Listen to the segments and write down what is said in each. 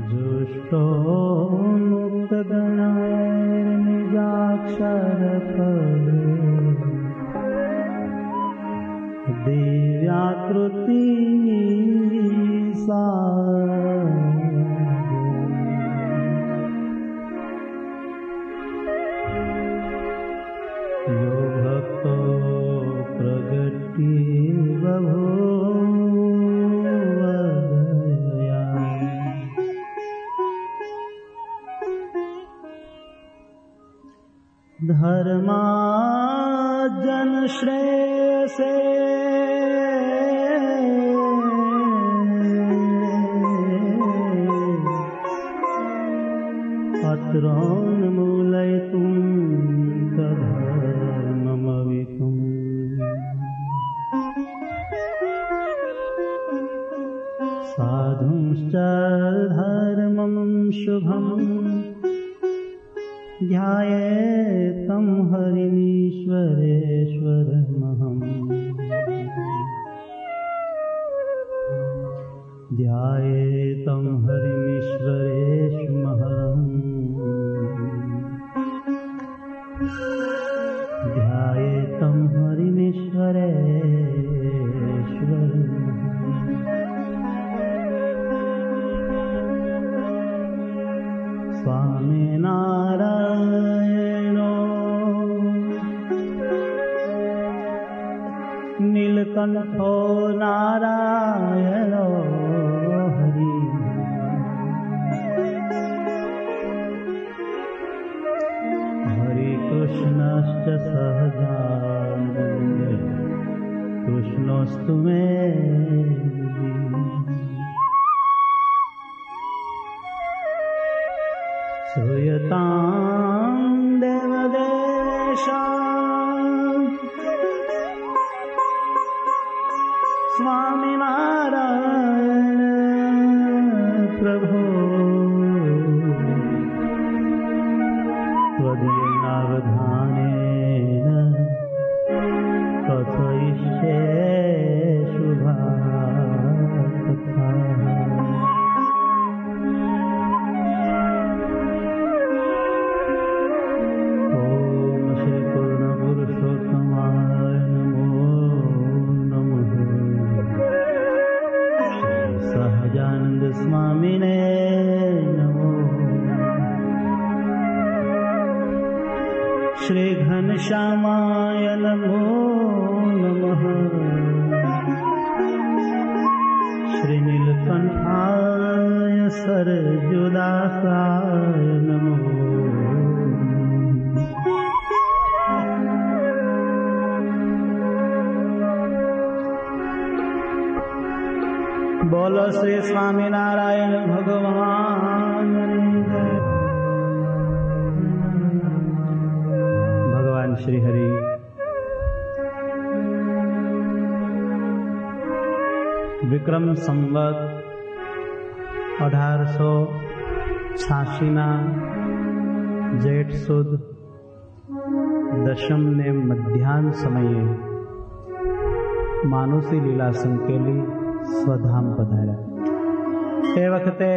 जुष्टो मुक्तगणैर्निजाक्षर दिव्याकृति सा यो भक्तो प्रगति बभूवदया धर्मार्जन श्रेयसे अत्रोन्मूलयितुं तद्धर्ममवितुम् साधुंश्च धर्मं शुभम् ध्यायेतं हरिमीश्वरेश्वरमहम् ध्यायेतं हरिमीश्वरेश्वरमहम् ध्यायेतं हरिमीश्वरेश्वरमहम् स्वामी नारायणो नीलकंठो नारायणो हरि हरि कृष्णश्च सहजानन्द कृष्णोऽस्तु मे श्रूयतां देवदेशा स्वामिनारायण प्रभो त्वदीयेनावधानेन कथयिष्ये शुभाकथाः स्वामिने नमो श्री घनश्यामाय नमो नमः श्री नीलकंठाय सरजुदासाय नमो बोलो श्री स्वामीनारायण भगवान। भगवान श्री हरि विक्रम संवत 1886 जेठ सुद दशम ने मध्याह्न समये मानुषी लीला संकेली स्वधाम पधार्या। તે વખતે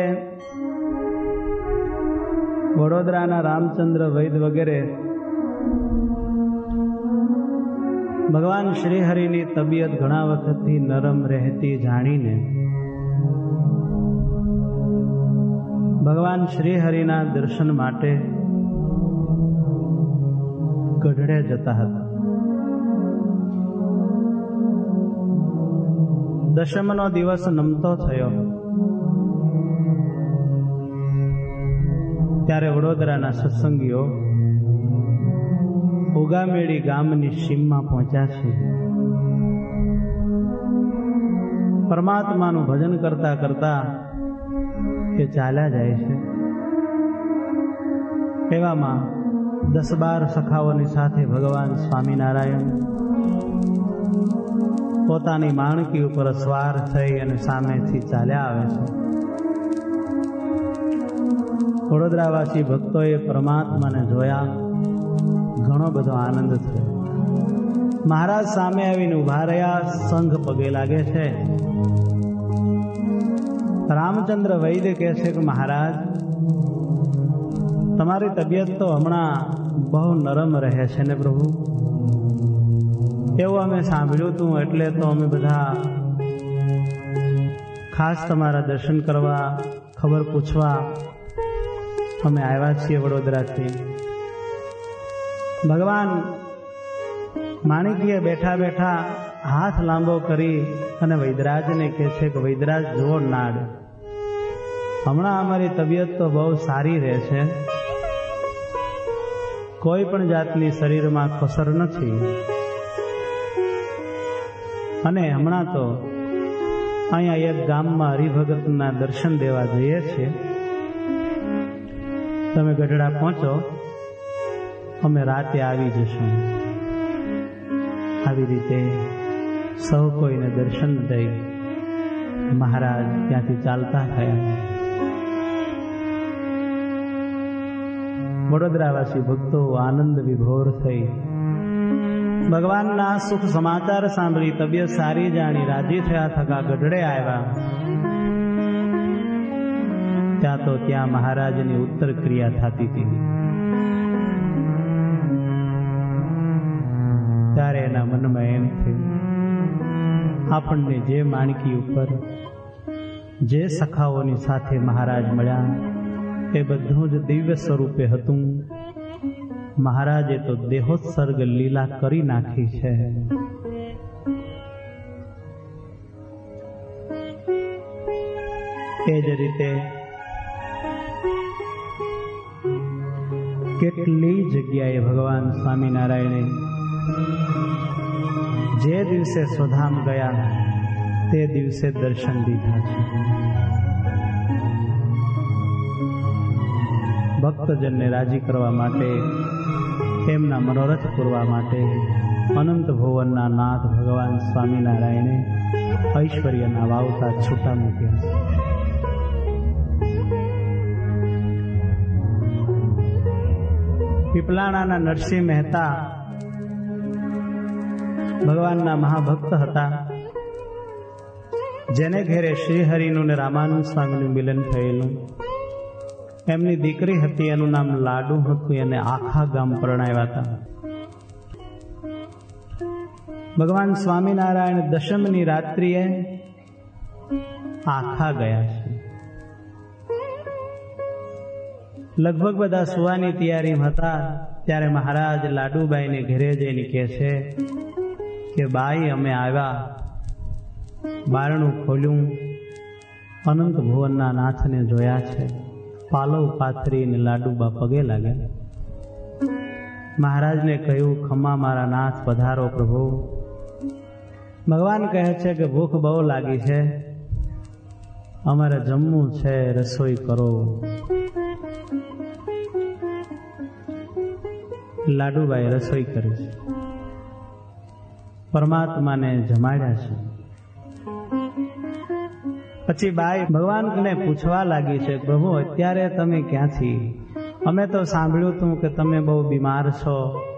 વડોદરાના રામચંદ્ર વૈદ વગેરે ભગવાન શ્રીહરિની તબિયત ઘણા વખતથી નરમ રહેતી જાણીને ભગવાન શ્રીહરિના દર્શન માટે ગઢડે જતા હતા। દશમનો દિવસ નમતો થયો ત્યારે વડોદરાના સત્સંગીઓ ઉગામેડી ગામની સીમમાં પહોંચ્યા છે। પરમાત્માનું ભજન કરતા કરતા એ ચાલ્યા જાય છે। એવામાં 10-12 સખાઓની સાથે ભગવાન સ્વામિનારાયણ પોતાની માણકી ઉપર સવાર થઈ અને સામેથી ચાલ્યા આવે છે। વડોદરાવાસી ભક્તોએ પરમાત્માને જોયા, ઘણો બધો આનંદ થયો। મહારાજ સામે આવીને ઉભા રહ્યા, સંઘ પગે લાગે છે। રામચંદ્ર વૈદ્ય કહે છે કે મહારાજ, તમારી તબિયત તો હમણાં બહુ નરમ રહે છે ને પ્રભુ, એવું અમે સાંભળ્યું હતું, એટલે તો અમે બધા ખાસ તમારા દર્શન કરવા, ખબર પૂછવા અમે આવ્યા છીએ વડોદરાથી. ભગવાન માણિકીએ બેઠા બેઠા હાથ લાંબો કરી અને વૈદરાજને કહે છે કે વૈદરાજ જુઓ નાડ, હમણાં અમારી તબિયત તો બહુ સારી રહે છે, કોઈ પણ જાતની શરીરમાં કસર નથી, અને હમણાં તો અહીંયા એક ગામમાં હરિભગતના દર્શન દેવા જઈએ છીએ, તમે ગઢડા પહોંચો, અમે રાતે આવી જશું. આવી રીતે સૌ કોઈને દર્શન દઈ મહારાજ ત્યાંથી ચાલતા થયા. વડોદરાવાસી ભક્તો આનંદ વિભોર થઈ ભગવાનના સુખ સમાચાર સાંભળી તબિયત સારી જાણી રાજી થયા થકા ગઢડે આવ્યા. ત્યાં મહારાજની ઉત્તર ક્રિયા થતી હતી. ત્યારે એના મનમાં એમ થયું, આપણને જે માણકી ઉપર જે સખાઓની સાથે મહારાજ મળ્યા એ બધું જ દિવ્ય સ્વરૂપે હતું. મહારાજે તો દેહોત્સર્ગ લીલા કરી નાખી છે. એ જ રીતે કેટલી જગ્યાએ ભગવાન સ્વામિનારાયણે જે દિવસે સ્વધામ ગયા તે દિવસે દર્શન દીધા છે. ભક્તજનને રાજી કરવા માટે, એમના મનોરથ પૂરવા માટે અનંત ભુવનના નાથ ભગવાન સ્વામિનારાયણે ઐશ્વર્યના વાવતા છૂટા મૂક્યા છે. પીપલાણાના નરસિંહ મહેતા ભગવાનના મહાભક્ત હતા, જેને ઘેરે શ્રીહરિનું ને રામાનંદ સ્વામીનું મિલન થયેલું. એમની દીકરી હતી, એનું નામ લાડુ હતું, એને આખા ગામ પરણાવ્યા હતા. ભગવાન સ્વામિનારાયણ દશમની રાત્રિએ આખા ગયા છે. લગભગ બધા સુવાની તૈયારીમાં હતા ત્યારે મહારાજ લાડુબાઈને ઘરે જઈને કહે છે કે બાઈ, અમે આવ્યા, બારણું ખોલ્યું, અનંત ભુવનના નાથને જોયા છે. પાલવ પાથરીને લાડુબા પગે લાગ્યા. મહારાજને કહ્યું, ખમ્મા મારા નાથ, પધારો પ્રભુ. ભગવાન કહે છે કે ભૂખ બહુ લાગી છે, અમારે જમવું છે, રસોઈ કરો. લાડુબાઈ રસોઈ કરી છે, પરમાત્માને જમાડ્યા છે. પછી બાઈ ભગવાનને પૂછવા લાગી છે, પ્રભુ અત્યારે તમે ક્યાંથી? અમે તો સાંભળ્યું હતું કે તમે બહુ બીમાર છો,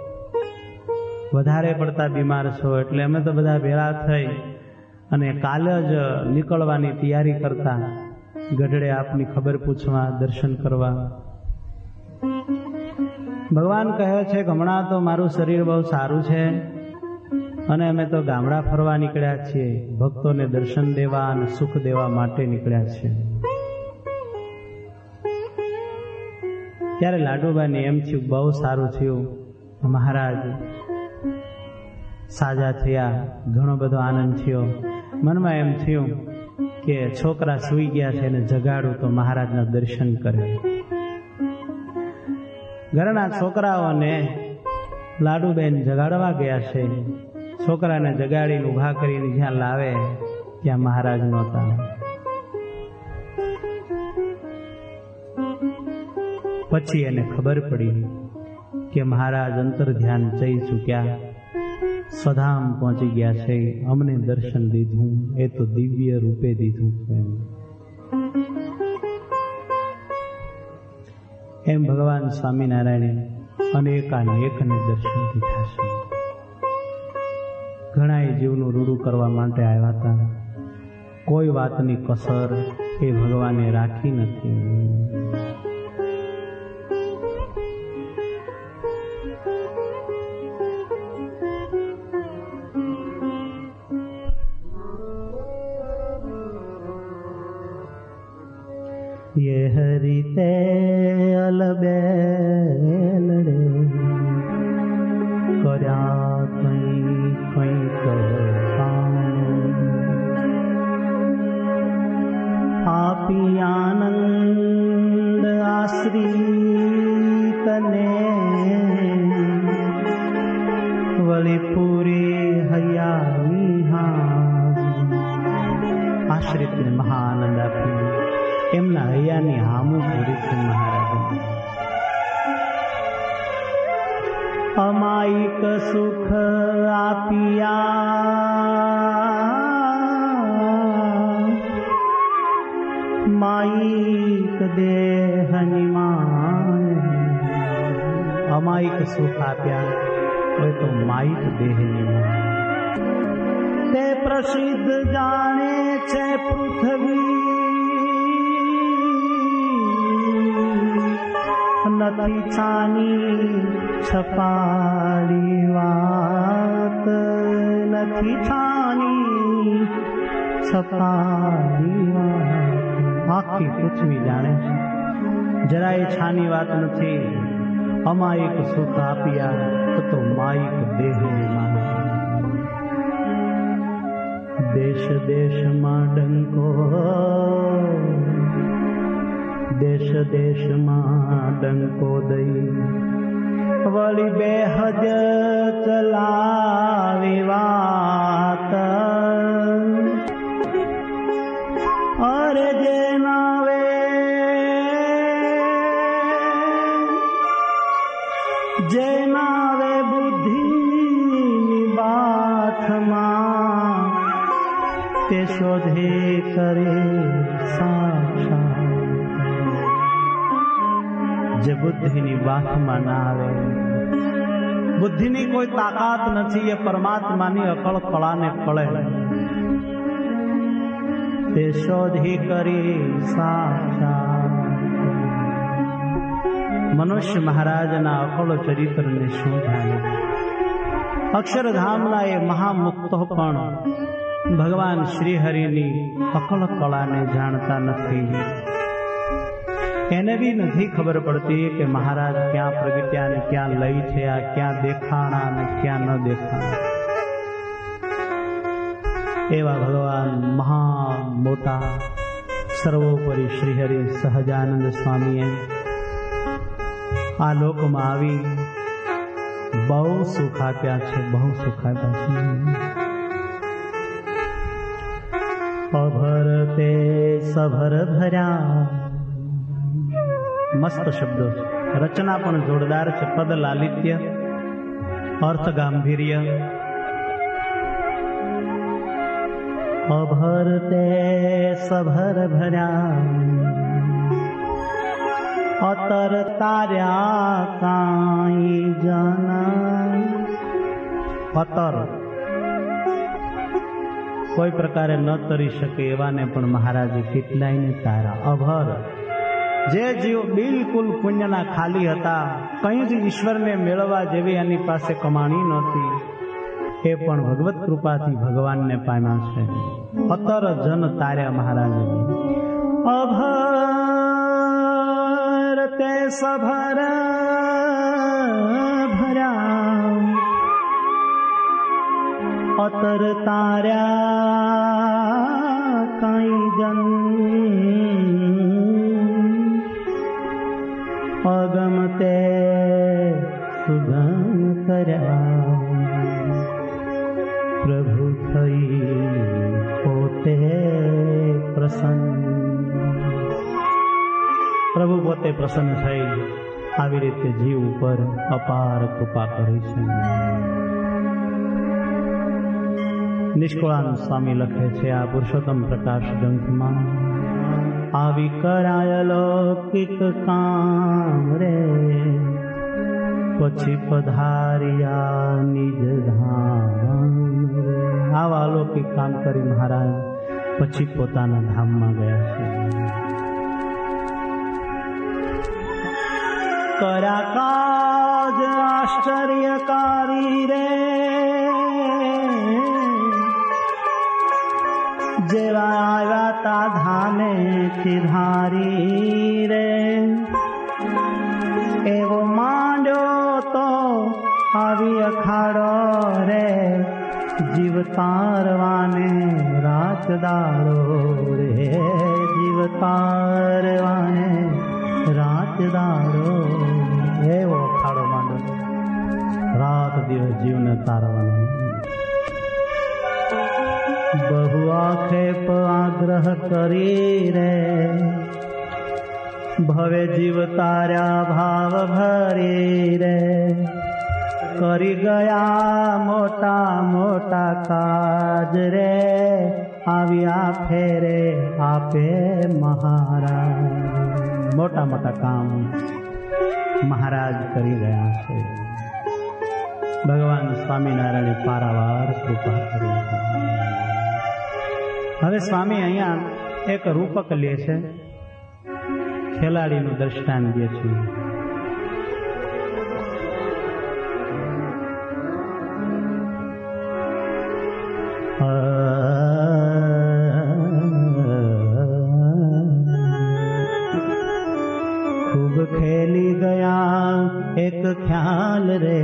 વધારે પડતા બીમાર છો, એટલે અમે તો બધા ભેળા થઈ અને કાલે જ નીકળવાની તૈયારી કરતા ગઢડે આપની ખબર પૂછવા, દર્શન કરવા. ભગવાન કહે છે કે હમણાં તો મારું શરીર બહુ સારું છે અને અમે તો ગામડા ફરવા નીકળ્યા છીએ, ભક્તોને દર્શન દેવા અને સુખ દેવા માટે નીકળ્યા છીએ. ત્યારે લાડુબાને એમ થયું, બહુ સારું થયું, મહારાજ સાજા થયા, ઘણો બધો આનંદ થયો. મનમાં એમ થયું કે છોકરા સૂઈ ગયા છે એને જગાડું તો મહારાજના દર્શન કરે. ઘરના છોકરાઓને લાડુબેન જગાડવા ગયા છે. છોકરાને જગાડીને ઊભા કરીને જ્યાં લાવે ત્યાં મહારાજ નહોતા. પછી એને ખબર પડી કે મહારાજ અંતર ધ્યાન જઈ ચૂક્યા, સ્વધામ પહોંચી ગયા છે, અમને દર્શન દીધું, એ તો દિવ્ય રૂપે દીધું. એમ ભગવાન સ્વામિનારાયણે અનેકાનેકને દર્શન દીધા છે. ઘણા જીવનું રૂડું કરવા માટે આવ્યા હતા, કોઈ વાતની કસર એ ભગવાને રાખી નથી. ये हरिते अलबेल रे કર્યા કંઈક આપી આનંદ આશ્રિતને વળી પૂરી હૈયાની આશ્રિતને મહાનંદ આપી એમના હૈયાની હામું પૂરી છે મહારાજ. અમાયિક સુખ આપિયા માયિક દેહની માન. અમાયિક સુખ આપ્યા હોય તો માયિક દેહની માન. તે પ્રસિદ્ધ જાણે છે પૃથ્વી નથી છાની છપાડી વાત. નથી છાની છપાડી વાત. આખી પૃથ્વી જાણે છે જરાય છાની વાત નથી. અમાયિક સુખ આપ્યા તો માયિક દેહની માન. દેશ દેશમાં ડંકો દેશ દેશમાં ડંકો દઈ વળી બેહદ ચલાવી વાત. અરે જે નાવે જે નાવે બુદ્ધિની બાથમાં તે શોધે કરે સાક્ષાત. જે બુદ્ધિની બાથમાં ના આવે, બુદ્ધિની કોઈ તાકાત નથી, એ પરમાત્માની અકળ કળાને કળે તે શોધી કરી સાક્ષાત. મનુષ્ય મહારાજના અકળ ચરિત્રને શું જાણે? અક્ષરધામના એ મહામુક્તો પણ ભગવાન શ્રી હરિની અકળ કળાને જાણતા નથી. એને બી નથી ખબર પડતી કે મહારાજ ક્યાં પ્રગટ્યા ને ક્યાં લઈ છે, આ ક્યાં દેખાણા ને ક્યાં ન દેખાણા. એવા ભગવાન મહા મોટા સર્વોપરી શ્રી હરિ સહજાનંદ સ્વામીએ આ લોકમાં આવી બહુ સુખ આપ્યા છે, બહુ સુખ આપ્યા છે. અભર તે સભર ભર્યા, મસ્ત શબ્દો, રચના પણ જોરદાર છે. પદ લાલિત્ય, અર્થ ગાંભીર્ય. અભર તે સભર ભર્યા, અતર તાર્યા કાઈ જન. અતર કોઈ પ્રકારે ન તરી શકે એવાને પણ મહારાજે કેટલાયને તારા. અભર જે જીવ બિલકુલ પુણ્યના ખાલી હતા, કંઈ જ ઈશ્વરને મેળવવા જેવી એની પાસે કમાણી નહોતી, એ પણ ભગવત કૃપાથી ભગવાનને પામ્યા છે. અતર જન તાર્યા મહારાજ. અભર તે સભર ભર્યા, અતર તાર્યા કઈ જન. અગમ તે સુગમ કર્યા, પ્રભુ થઈ પોતે પ્રસન્ન. પ્રભુ પોતે પ્રસન્ન થઈ આવી રીતે જીવ ઉપર અપાર કૃપા કરી છે. નિષ્કુળાનંદ સ્વામી લખે છે આ પુરુષોત્તમ પ્રકાશ ગ્રંથમાં, આવી કરાય લૌકિક કામ રે, પછી પધાર્યા નિજ ધામ. આવા અલૌકિક કામ કરી મહારાજ પછી પોતાના ધામમાં ગયા છે. કર્યા કાજ આશ્ચર્યકારી રે, જેવા આવ્યા તા ધામે ધારી રે, એવો માંડ્યો તો આવી અખાડો રે, જીવ તારવાને રાત દાડો રે, જીવ તારવાને રાત દાડો, એવો અખાડો માંડો, રાત દિવસ જીવને તારવાનો. બહુ આક્ષેપ આગ્રહ કરી રે, ભવે જીવ તાર્યા ભાવ ભરી રે, કરી ગયા મોટા મોટા કાજ રે, આવ્યા ફેરે આપે મહારાજ. મોટા મોટા કામ મહારાજ કરી ગયા છે. ભગવાન સ્વામિનારાયણ પારાવાર કૃપા કરી. હવે સ્વામી અહીંયા એક રૂપક લે છે, ખેલાડીનું દ્રષ્ટાંત દે છે. ખૂબ ખેલી ગયા એક ખ્યાલ રે,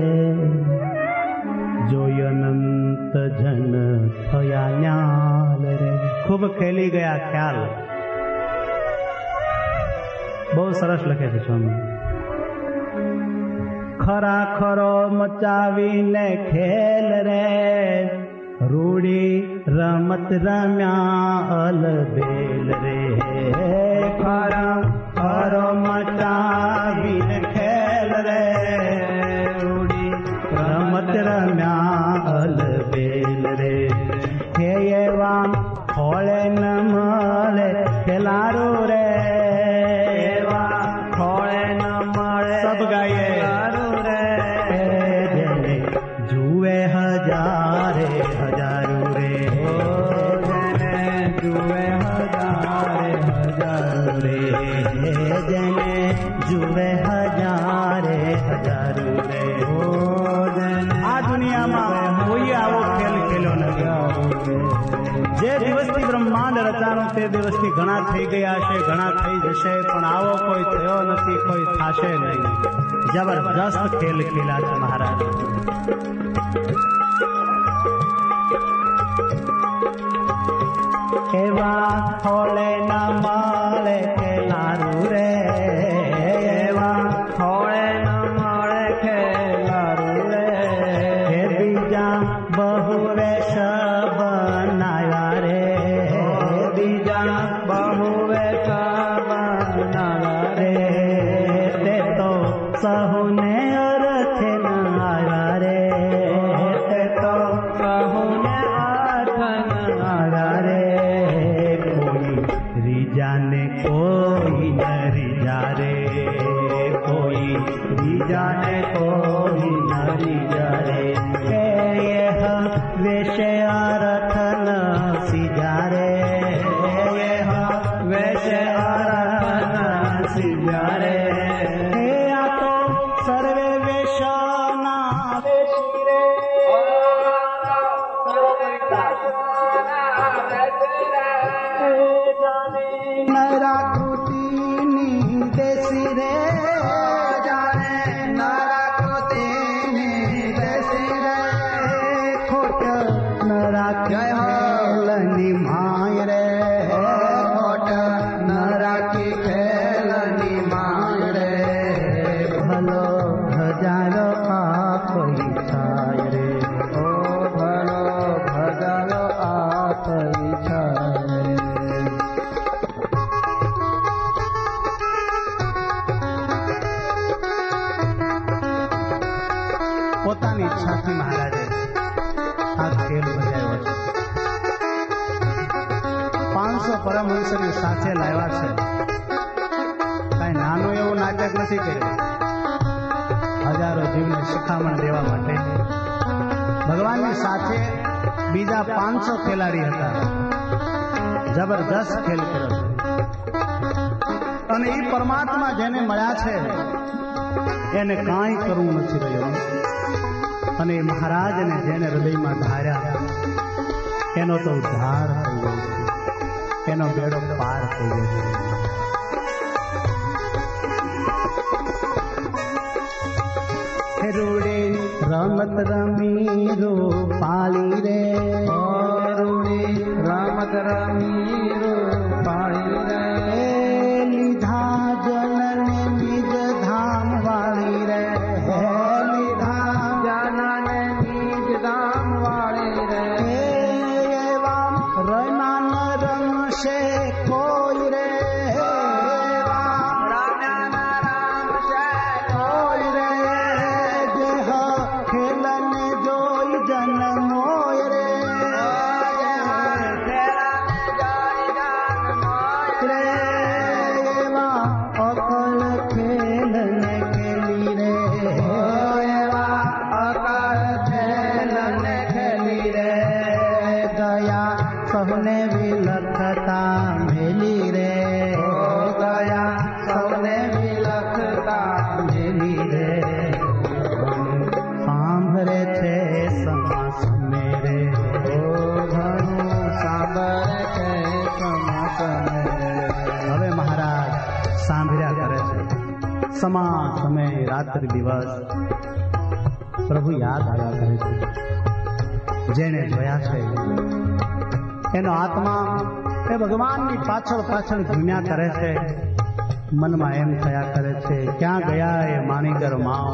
જોઈ અનંત જન થયા ન્યાલ રે. ખૂબ ખેલી ગયા ખ્યાલ, બહુ સરસ લખે છે સ્વામી. ખરા ખરો મચાવીને ખેલ રે, રૂડી રમત રમ્યા અલબેલ રે. ખરા ખરો મચાવીને ખેલ રે, રૂડી રમત રમ્યા અલબેલ રે. હે એવા ખોળે ન મળે ખેલારો રે, એવા ખોળે ન મળે સબ ગાયે રે, જેને જુએ હજારે હજારો રે, જેને જુએ હજારે હજારો રે, જેને જુએ હજારે હજારો રે. આ દુનિયામાં કોઈ આવો ખેલ ખેલ્યો નથી. જે દિવસથી બ્રહ્માંડ રચાણું તે દિવસથી ઘણા થઈ ગયા છે, ઘણા થઈ જશે, પણ આવો કોઈ થયો નથી, કોઈ થશે નહીં. જબરજસ્ત ખેલ ખેલા છે મહારાજ. એવા ખોળે ના મળે ખેલારું રે, એવા ખોળે ના મળે ખેલારું રે. હે બીજા બહુ વેશ બનાવ્યા રે, બીજા બહુ વેશ બનાવ્યા રે, તે તો સહુને અર્થે ન આવ્યા રે, તે તો સહુને અર્થ ન આવ્યા રે. રીજાને કોઈ ન રીજા રે, કોઈ રીજાને કોઈ ન રીજા રે. વેશે અર્થ ન સીજા રે, વેશે અર્થ ન સીજા રે. આ તો સર્વે વેશના વેશી રે, નરાકૃતિની દેશી રે, જાણે નરાકૃતિની દેશી રે. ખોટ નરાખેલની માય રે, ખોટ નરાખી ખેલની માય રે. ભલો હજારો પાપ ઈચ્છાય રે, ઓ ભલો હજારો પાપ ઈચ્છાય રે. પોતાની ઈચ્છાથી મહારાજે આ ખેલ ભજાવ્યો છે. 500 પરમહંસને સાથે લાવ્યા છે. કઈ નાનું એવું નાટક નથી કર્યું. હજારો જીવને શિખામણ દેવા માટે. ભગવાનની સાથે બીજા 500 ખેલાડી હતા. જબરદસ્ત ખેલ કર્યો અને એ પરમાત્મા જેને મળ્યા છે એને કાંઈ કરવું નથી રહ્યું અને એ મહારાજને જેને હૃદયમાં ધાર્યા એનો તો ઉદ્ધાર થઈ ગયો છે, એનો બેડો પાર થઈ ગયો છે. રૂડે રમત રમી પાળી રે, રૂડે રમત રમી પાળી રે, લીધા જનને નિજ ધામ વાળી રે, લીધા જનને નિજ ધામ વાળી રે, એવા રમા ન રમશે કોઈ રે, સૌને વિલખતા મેલી રે, ગયા સૌને વિલખતા મેલી રે, સાંભળે છે સમા સમે રે, ઘણું સાંભળે છે સમા સમે રે. હવે મહારાજ સાંભળ્યા કરે છે સમા સમય રાત્રિ દિવસ પ્રભુ યાદ આવ્યા કરે છે. જેને જોયા છે એનો આત્મા એ ભગવાનની પાછળ પાછળ ઘૂમ્યા કરે છે. મનમાં એમ થયા કરે છે ક્યાં ગયા એ માણીગર માઓ,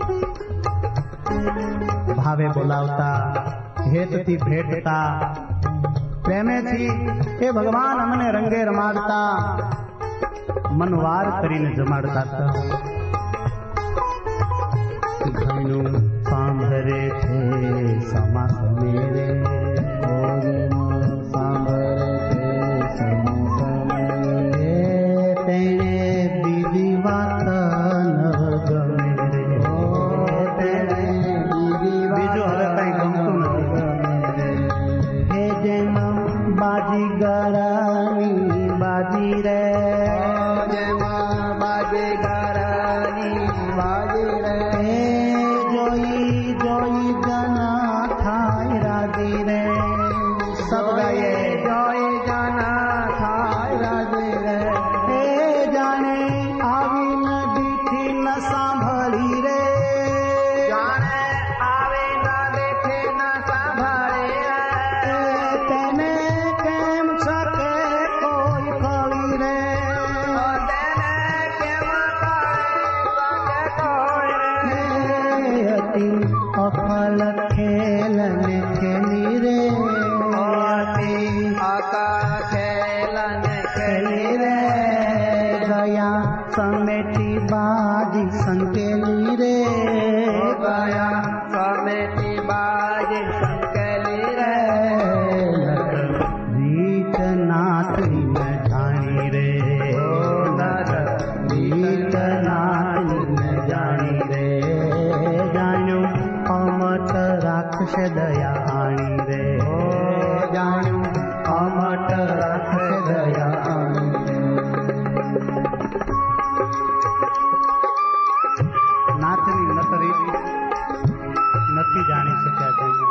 ભાવે બોલાવતા, હેતથી ભેટતા, પ્રેમેથી એ ભગવાન અમને રંગે રમાડતા, મનવાર કરીને જમાડતા હતા. ઘણું સાંભળે છે સમા સમે રે, બીજી વાત ન ગમે રે, બીજું હવે કઈ ગમતું નથી. હે જેમ બાજીગરાની બાજી રે, જેમ બાજીગરાની બાજી રે, જોઈ જોઈ જના થાય રાજી રે, સબ ગાયે જોઈ જના થાય રાજી રે, એ જાણે આવી નદીથી ન સાંભળી રે, જાણે આવી નદીથી ન સાંભળી રે, તેને કેમ શકે કોઈ કળી રે, તેને કેમ શકે કોઈ રે, અતિ અકલ ખેલ ને ખેલી રે, અતિ અકલ ખેલ ને ખેલી રે, ગયા સમેટી બાજી સંકેલી રે, ગયા સમેટી બાજી સંકેલી રે, રીત નાથની ન જાણી રે, રીત નાથની ન જાણી રે, જાણ્યું અમત રાખશે દયા આણી રે, જાણ્યું અમત રાખશે દયા આણી રે. નાથની નતરી નથી જાણી શક્યા જોઈએ.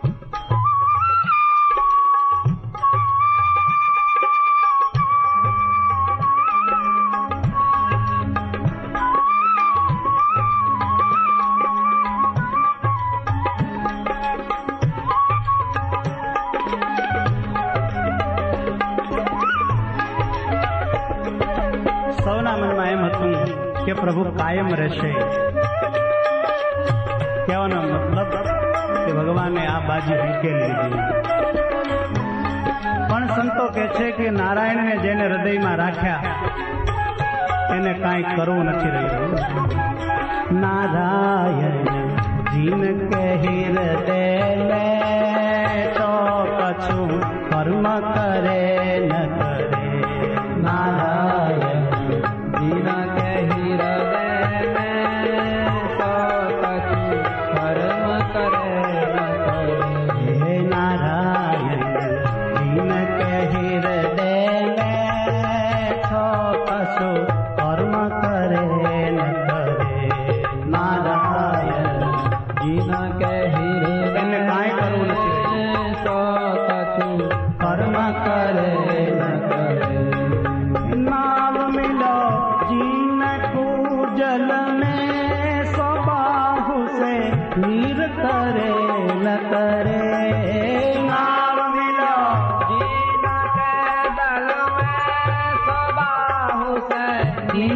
સૌના મનમાં એમ હતું કે પ્રભુ કાયમ રહેશે. કહેવાનો મતલબ કે ભગવાને આ બાજી ઉકેલી લીધી. પણ સંતો કહે છે કે નારાયણને જેને હૃદયમાં રાખ્યા એને કાંઈ કરવું નથી રહ્યું. નારાયણ જીન કહી હૃદય લે તો કછું કર્મ કરે ન કરે. નારાયણ જીન કહી હૃદય લે તો કછું કર્મ કરે ન કરે. હે નારાયણ જીન કહી હૃદય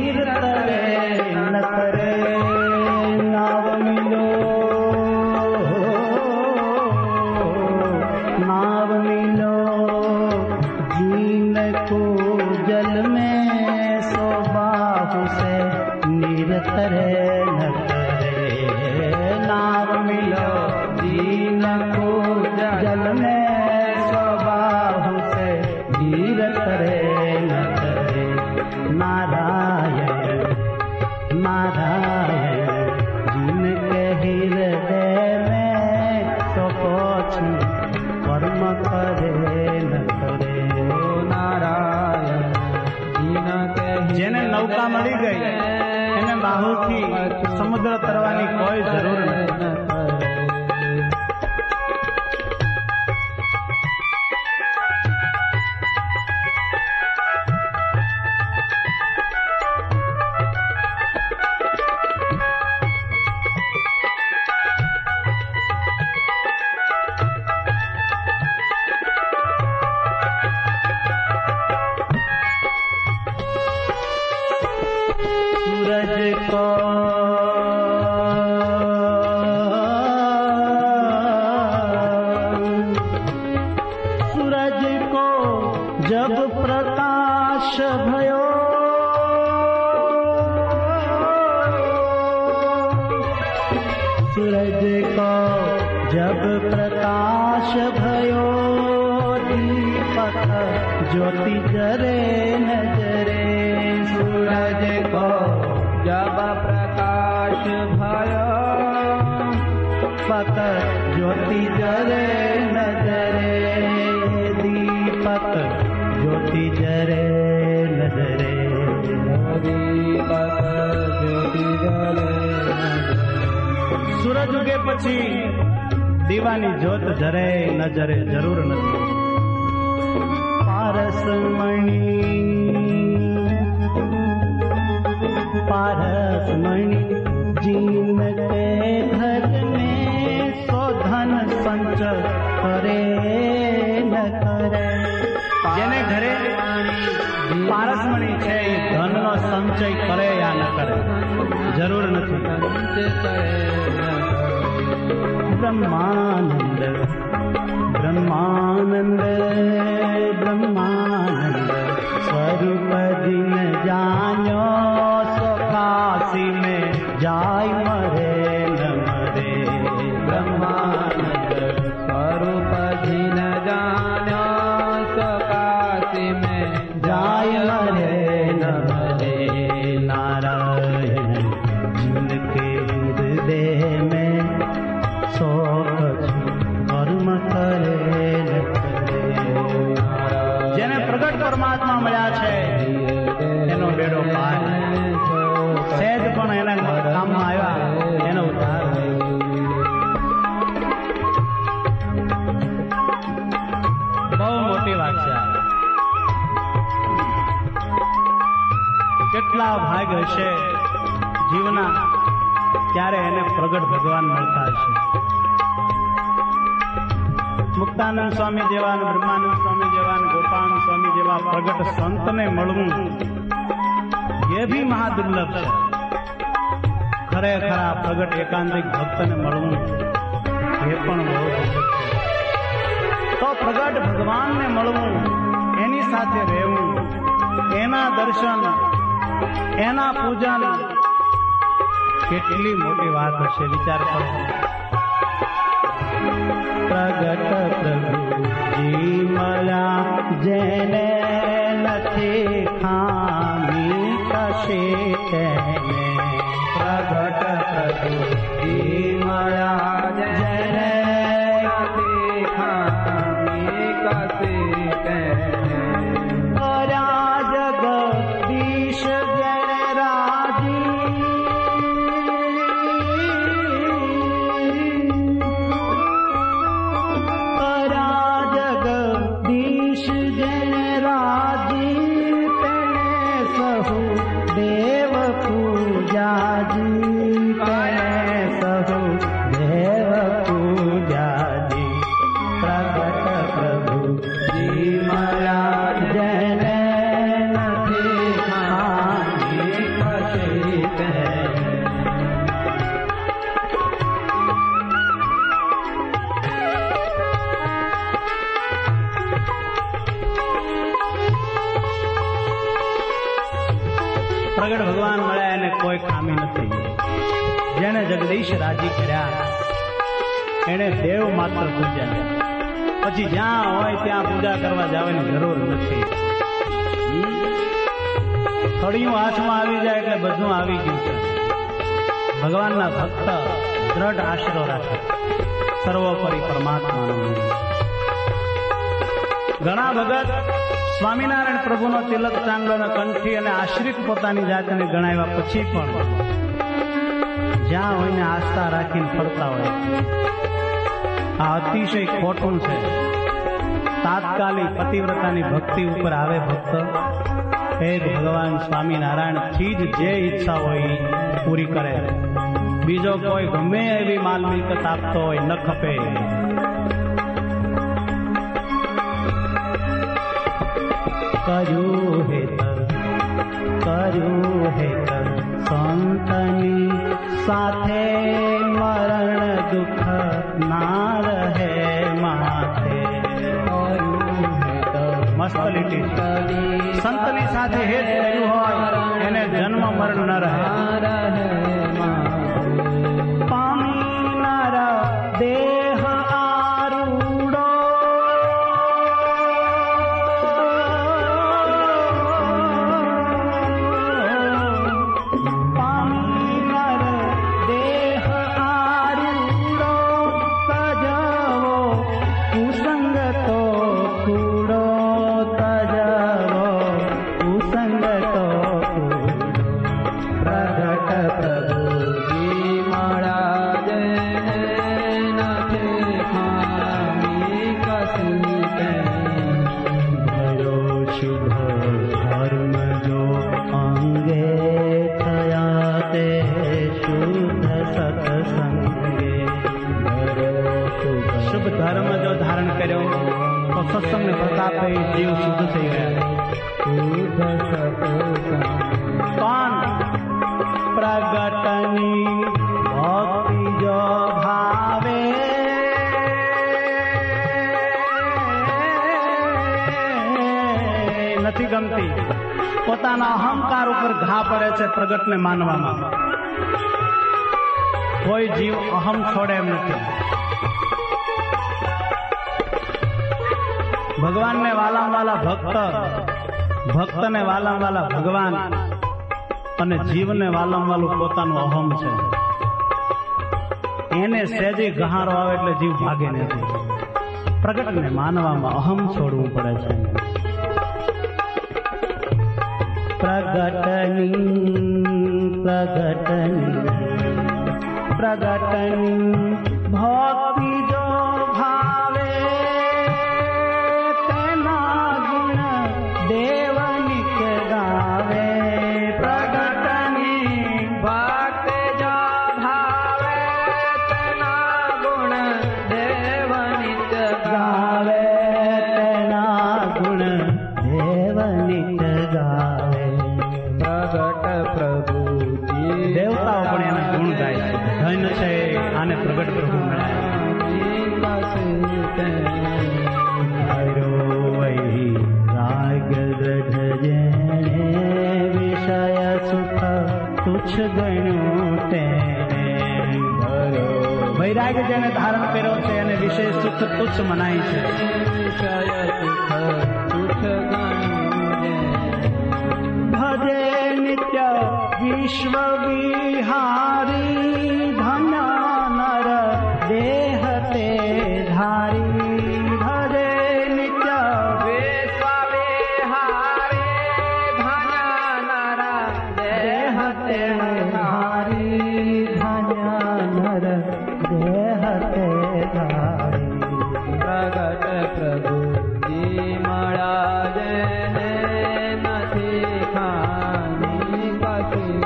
नीर तरे न करे नाव मिलो नाव मिलो जीन को जल में सो बाहु से नीर तरे न करे नाव मिलो जीन को जल में सो बाहु से नीर तरे न करे नारायण नारायण जिनके हृदय में तो कुछ कर्म करे न करे नारायण जिनके जेने नौका मળી ગઈ એને બાહુથી સમુદ્ર તરવાની કોઈ જરૂર નથી सूरज को जब प्रकाश भयो सूरज को जब प्रकाश भयो दीपक ज्योति जरे न जरे सूरज को जब प्रकाश भयो पक ज्योति जरे न जरे दीपक ज्योति जरे न जरे दीपक ज्योति जरे सूरज उगे પછી દીવાની જ્યોત જરે ન જરે જરૂર નથી पारसमणि जीन के घर में सो धन संचय करे न करे जेने घरे पारसमणि छे धन नो संचय करे या न करे जरूर नहीं ब्रह्मानंद ब्रह्मानंद ब्रह्मानंद स्वरूप दिन जानो काशी में जाय मरे न मरे ब्रह्मानंद स्वरूप दिन जानो सो काशी में जाय मरे न मरे नारायण जिनके हृदय में सो कर्म करे न करे जेने प्रगट परमात्मा મળ્યા છે એનો બેડો પાર સહેજ પણ એના કામમાં આવ્યા એનો ઉદ્ધાર બહુ મોટી વાત છે કેટલા ભાગ હશે જીવના ત્યારે એને પ્રગટ ભગવાન મળતા હશે મુક્તાનંદ સ્વામી જેવા બ્રહ્માનંદ સ્વામી જેવા ગોપાલ સ્વામી જેવા પ્રગટ સંતને મળવું ये भी महादुर्लभ है खरे खरा प्रगट एकांतिक भक्त ने મળવું ये पण बहुत दुर्लभ है तो प्रगट भगवान ने મળવું एनी साथे રહેવું एना दर्शन एना पूजन કેટલી મોટી વાત હશે વિચાર કરો प्रगट प्रभु जी मला जेने नथी खामी कशे कहने प्रगट प्रभु जी मला जेने नथी खामी कशे कहने परा जगदीश जय राजी देव पूजा जी करे सहु देव पूजा जी प्रगट प्रभु जी मला મળ્યા એને કોઈ ખામી નથી. જેને જગદીશ રાજી કર્યા એને દેવ માત્ર પૂજ્યા. પછી જ્યાં હોય ત્યાં પૂજા કરવા જવાની જરૂર નથી. થળિયું હાથમાં આવી જાય એટલે બધું આવી ગયું છે. ભગવાનના ભક્ત દ્રઢ આશરો રાખે, સર્વોપરી પરમાત્માનો. ઘણા ભગત સ્વામિનારાયણ પ્રભુનો તિલક ચાંદલો કંઠી અને આશ્રિત પોતાની જાતને ગણાવ્યા પછી પણ જ્યાં હોય ને આસ્થા રાખીને ફરતા હોય. આ અતિશય ખોટું છે. તાત્કાલિક પતિવ્રતાની ભક્તિ ઉપર આવે ભક્ત, હે ભગવાન સ્વામિનારાયણ થી જ જે ઈચ્છા હોય પૂરી કરે. બીજો કોઈ ગમે એવી માલ મિલકત આપતો હોય ન ખપે. કર્યું હેત સંતની સાથે મરણ દુઃખ ના રહે માથે. મસ્ત લીટી. સંતની સાથે હેત કર્યું હોય એને જન્મ મરણ ન રહે. પામીનાર દેહ આરૂડો સત્સંગને પ્રતાપે જીવ શુદ્ધ થઈ ગયા. પણ પ્રગટની ભક્તિ જો ભાવે નથી ગમતી. પોતાના અહંકાર ઉપર ઘા પડે છે પ્રગટને માનવામાં. કોઈ જીવ અહમ છોડે એમ નથી. ભગવાનને વાલામ વાલા ભક્ત, ભક્તને વાલામ વાલા ભગવાન અને જીવને વાલામ વાલું પોતાનું અહમ છે. એને સહેજી ગહારો આવે એટલે જીવ ભાગે નથી. પ્રગટને માનવામાં અહમ છોડવું પડે છે. પ્રગટની ભક્તિ જો ભાવે તેના ગુણ દેવનિક ગાવે. પ્રગટની ભક્તિ જો ભાવે તેના ગુણ દેવનિક ગાવે. તેના ગુણ દેવનિક ગાવે. પ્રગટ પ્રભુજી દેવતાઓ પણ એના ગુણ ગાય છે. ધન છે આને પ્રગટ પ્રભુ મળ્યા. રાગ દ્રઢ જેણે વિષય સુખ તુચ્છ ગણ્યું તેને. વૈરાગ જેને ધારણ કર્યો છે અને વિષય સુખ તુચ્છ મનાય છે. વિષય સુખ તુચ્છ ભજે નિત્ય વિશ્વ વિહારી ધન્ય નર દેહ તે ધારી. ભજે નિત્ય વિશ્વ વિહારી ધન્ય નર દેહ તે ધારી. ધન્ય નર દેહ તે ધારી. પ્રગટ પ્રભુજી મળ્યા જેને નથી ખાની કશી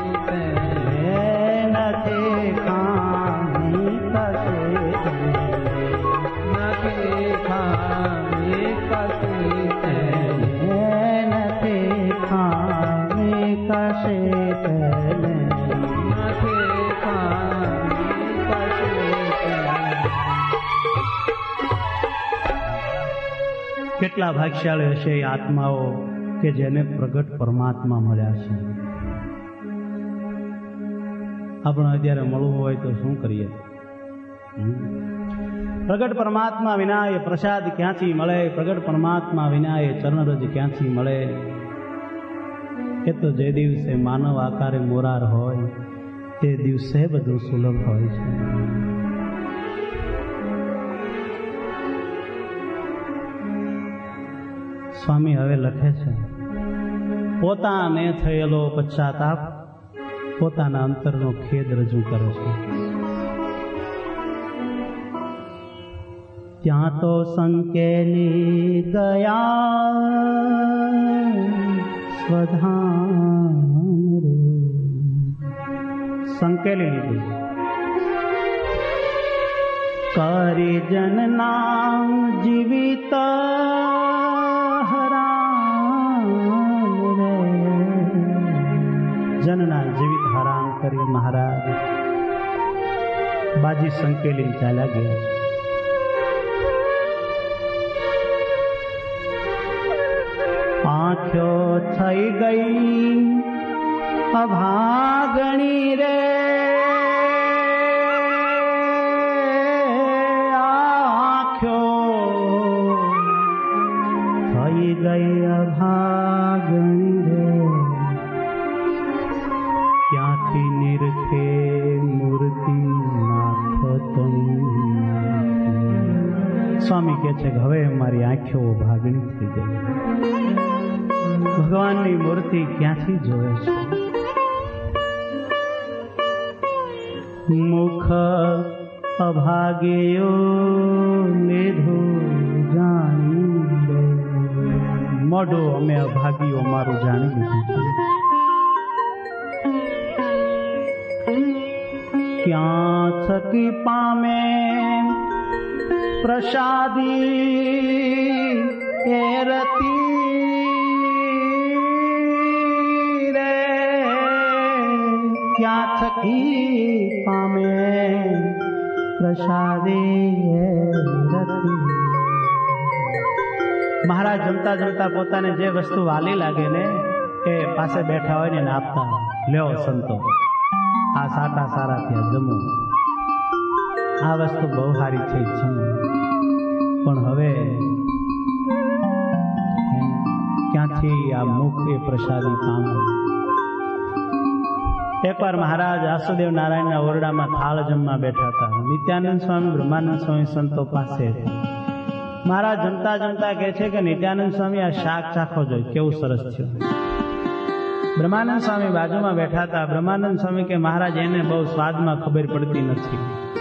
નથી ખાની કશી નથી ખાની કશી નથી ખાની કશી નથી ખાની કશી. કેટલા ભાગ્યશાળી હશે એ આત્માઓ કે જેને પ્રગટ પરમાત્મા મળ્યા છે. આપણે અત્યારે મળવું હોય તો શું કરીએ? પ્રગટ પરમાત્મા વિના એ પ્રસાદ ક્યાંથી મળે? પ્રગટ પરમાત્મા વિના એ ચરણરજ ક્યાંથી મળે? એ તો જે દિવસે માનવ આકારે મોરાર હોય તે દિવસે બધું સુલભ હોય છે. સ્વામી હવે લખે છે, પોતાને થયેલો પશ્ચાતાપ પોતાના અંતરનો ખેદ રજૂ કરે છે. ત્યાં તો સંકેલી ગયા સ્વધામ રે. સંકેલી લીધું કરી જનના જીવિત જનના જીવિત હરામ કરી મહારાજ બાજી સંકેલી ચાલ્યા ગયા છે. આંખો થઈ ગઈ અભાગણી રે. આંખો થઈ ગઈ અભાગણી રે. ક્યાંથી નિરખે મૂર્તિ નાથતણી. સ્વામી કહે છે કે હવે મારી આંખો ભાગણી થઈ ગઈ. ભગવાનની મૂર્તિ ક્યાંથી જોવે છે? મુખ અભાગ્યો લીધું જાણી રે. મોઢું અમે અભાગ્યો મારું જાણી લીધું છે. ક્યાં થકી પામે પ્રસાદી એ રતી રે. ક્યાં થકી પામે પ્રસાદી એ રતી. મહારાજ જમતા જમતા પોતાને જે વસ્તુ વાલી લાગે ને એ પાસે બેઠા હોય ને આપતા, લ્યો સંતો આ સાટા સારા ત્યાં જમો, આ વસ્તુ બહુ સારી છે જમો. પણ હવે ક્યાંથી આ મુખ એ પ્રસાદી પામે? એકવાર મહારાજ વાસુદેવ નારાયણના ઓરડામાં થાળ જમવા બેઠા હતા. નિત્યાનંદ સ્વામી બ્રહ્માનંદ સ્વામી સંતો પાસે. મહારાજ જમતા જમતા કહે છે કે નિત્યાનંદ સ્વામી આ શાક ચાખો જોઈએ, કેવું સરસ છે. બ્રહ્માનંદ સ્વામી બાજુમાં બેઠા હતા. બ્રહ્માનંદ સ્વામી કે મહારાજ એને બહુ સ્વાદમાં ખબર પડતી નથી,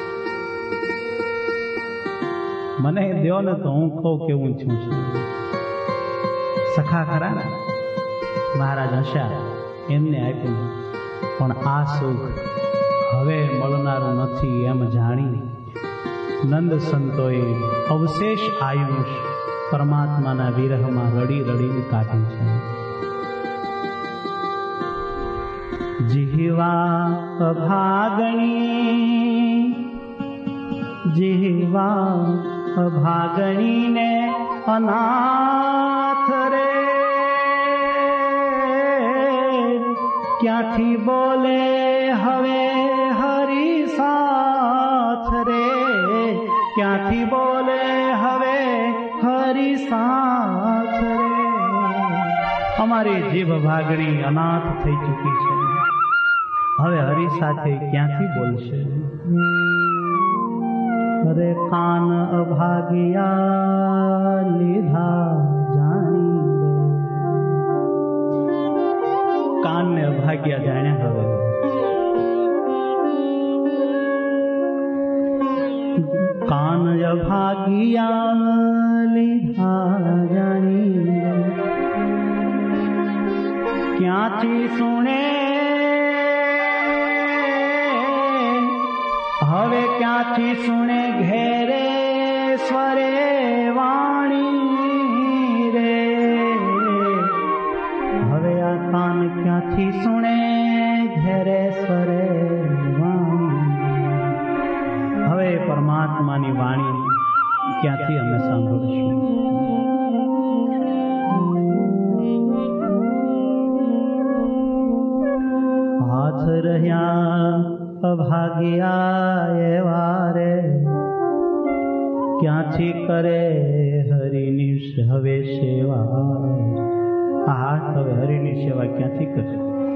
મને દો ને તો હું કહું કેવું છું. સખા ખરા ને? મહારાજ હસ્યા, એમને આપ્યું. પણ આ સુખ હવે મળનારું નથી એમ જાણી નંદ સંતોએ અવશેષ આયુષ પરમાત્માના વિરહમાં રડી રડીને કાઢી છે. જીવા અભાગણી, જીવા અભાગણીને અનાથ રે. ક્યાંથી બોલે હવે હરી સાથ રે. ક્યાંથી બોલે હવે હરી સાથ રે. અમારી જીભ ભાગણી અનાથ થઈ ચૂકી છે, હવે હરી સાથે ક્યાંથી બોલશે? અરે કાન અભાગ્યા લીધા જાણી રે. કાનને અભાગ્યા જાણ્યા. હવે કાન અભાગ્યા લીધા જાણી રે. ક્યાંથી સુણે હવે, ક્યાંથી સુણે ઘેરે સ્વરે વાણી રે. હવે આ કાન ક્યાંથી સુણે ઘેરે સ્વરે વાણી. હવે પરમાત્માની વાણી ક્યાંથી અમે સાંભળશું? હાથ હાથ રહ્યા અભાગ્યા એવા રે, ક્યાંથી કરે હરિની હવે સેવા. આ હાથ હવે હરિની સેવા ક્યાંથી કરે?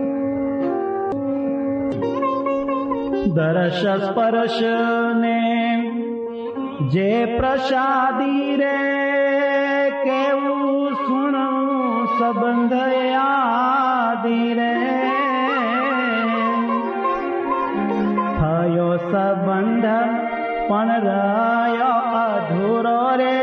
દર્શ સ્પર્શ ને જે પ્રસાદી રે, કેવું સુણું સંબંધ યાદી રે. થયો સંબંધ પણ રહ્યો અધૂરો રે,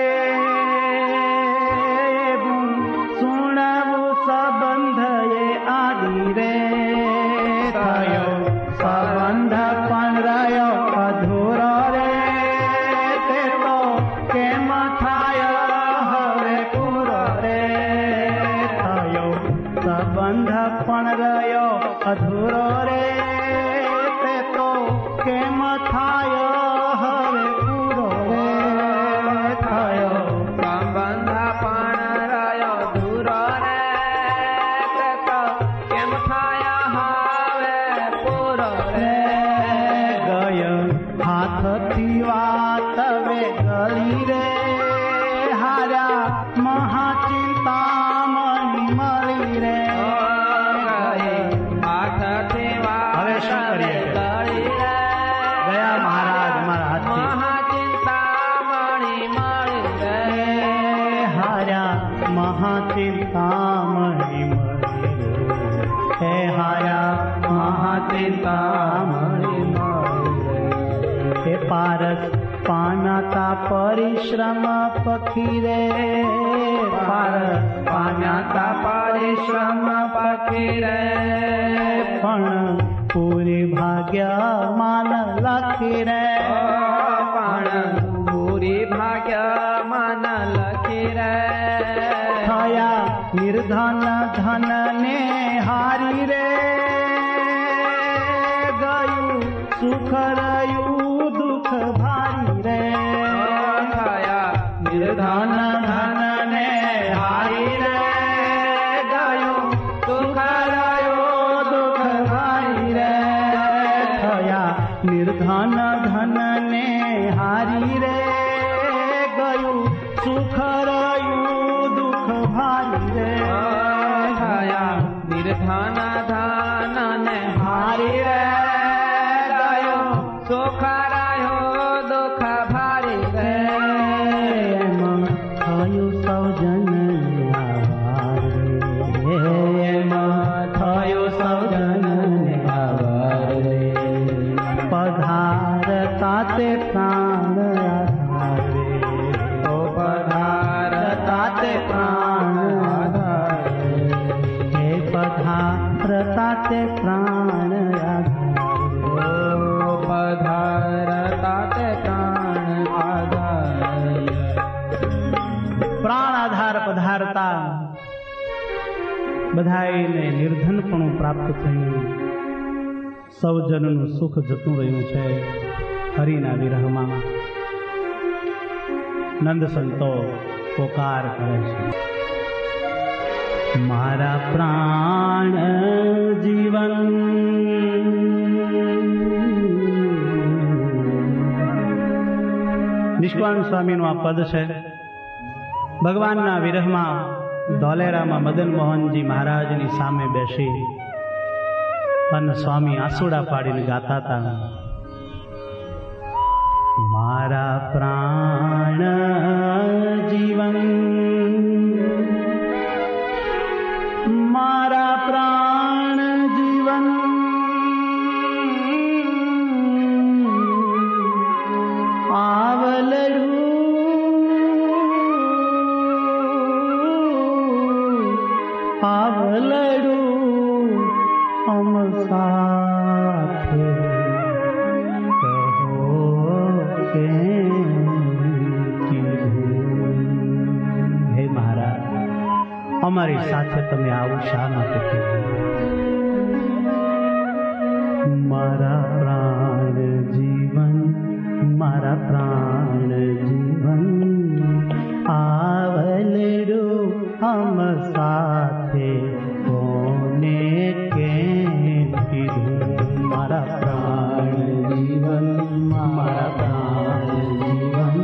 સુણવું સંબંધ એ આદિ રે. થયો સંબંધ પણ રહ્યો અધૂરો રે, તે તો કેમ થાય હવે પૂરો રે. થયો સંબંધ પણ રહ્યો અધૂરો રે, તે તો કેમ થાય હવે પૂરો રે. થયો સંબંધ પણ રહ્યો અધૂરો રે, તે તો કેમ થાય હવે પૂરો રે. ગયો હાથથી વાત વે ગળી રે, હાર્યા મહાચિંતામણી મળી રે. હાથથી હવે શું કરીએ? ગળી રે, ગયા મહારાજ અમારા હાથથી મહાચિંતામણી મળી રે. હાર્યા મહાચિંતામણી મળી રે. હે હાર્યા મહાચિંતામણી મળી રે. હે પારસ પામ્યાતા પરિશ્રમ પખી રે, પારસ પામ્યાતા પરિશ્રમ પખી રે. પણ પૂરી ભાગ્ય માન લખી રે, પણ પૂરી ભાગ્ય મન લખી રે. થયા નિર્ધન ધન ને હારી રે, ગયું સુખ રહ્યું દુઃખ ભારી રે. થયા નિર્ધન ધન ને હારી રે, ગયું સુખ રહ્યું દુઃખ ભારી રે. થયા નિર્ધન ધન ને હારી રે, ગયું સુખ રહ્યું દુઃખ ભારી રે. થયા નિર્ધન ધન ને હારી રે, ગયું સુખ રહ્યો દુઃખ ભારી રે. એમાં થયું સૌજન આભાર રે, એમાં થયું સૌજન આભાર રે. પધારતા તે પ્રાણ આધાર રે, ઓ પધારતા તે પ્રાણ આધાર રે. હે પધારતા તે પ્રાણ આધાર રે, ઓ પધારતા તે પ્રાણ આધાર. પ્રાણ આધાર પધારતા બધાઈને નિર્ધનપણું પ્રાપ્ત થયું, સૌજનનું સુખ જતું રહ્યું છે હરિના વિરહમાં. નંદ સંતો પોકાર કરે છે, મારા પ્રાણ જીવન નિષ્કાળ સ્વામીનું આ પદ છે. ભગવાનના વિરહમાં ધોલેરામાં મદન મોહનજી મહારાજની સામે બેસી અને સ્વામી આંસુડા પાડીને ગાતા હતા, મારા પ્રાણ જીવન, મારા પ્રાણ જીવન, આવલડું આવલડું અમ સાથે કહો કેમ કીધું. હે મહારાજ, અમારી સાથે તમે આવું શા માટે કીધું? મારા પ્રાણ જીવન, મારા પ્રાણ જીવન, આવલડું હમ સાથે કોને કેમ કીધું. मारा प्राण जीवन मारा प्राण जीवन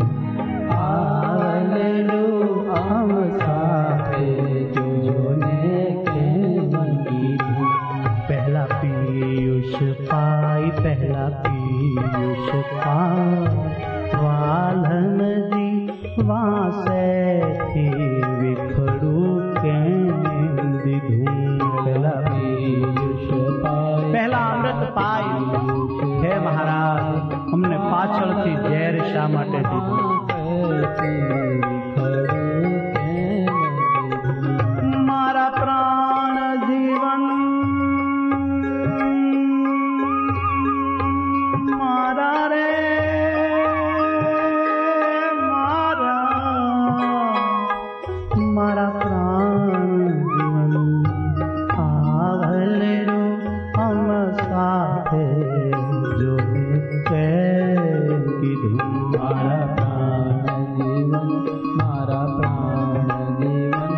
आवेलो आम साथे जोने के मंगी पहला पीयूष पाई पहला पीयूष पाई वालन जी वासे थी विखड़ू के पहला पीयूष पाई पहला अमृत पाई हे महाराज हमने पाछळ थी ઝેર શા માટે દીધું મારા પ્રાણ જીવન મારા રે મારા પ્રાણ જીવન આવલે રો હમ સાથે જો કે કીધું મારા પ્રાણ જીવન મારા પ્રાણ જીવન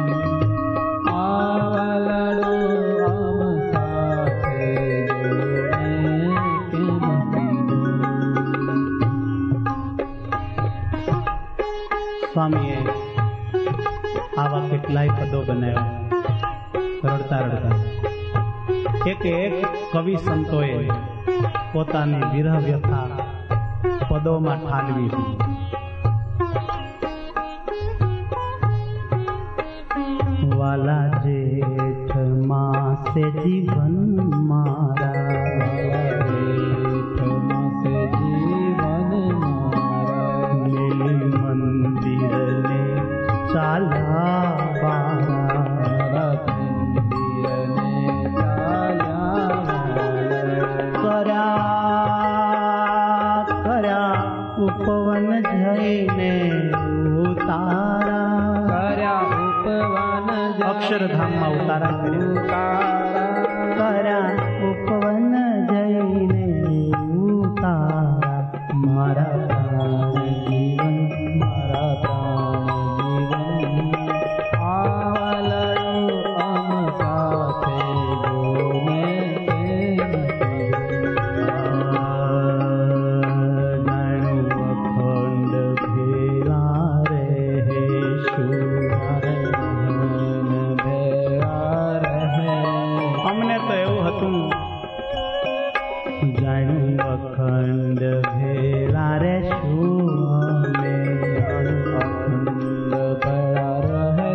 આવલડો હમ સાથે જોને કે સ્વામીએ આવા કેટલાય પદો બનાવ્યા રડતા રડતા એક કવિ સંતોએ પોતાની વિરહ વ્યથા પદોમાં ઠાલવી વાલા જેઠ માસે જીવન મારા જેઠ માસે જીવન મારા મેલી મંદિર ને ચાલ્યા उपवन जयने उतारा कर्या उपवन अक्षरधाम में उतारा कर्या उपवन जयने उतारा मारा प्राण जीवन मारा प्राण जीवन आवलड़ो हम साथे जोने अखंड भेला रे शू अखंड भेला रहे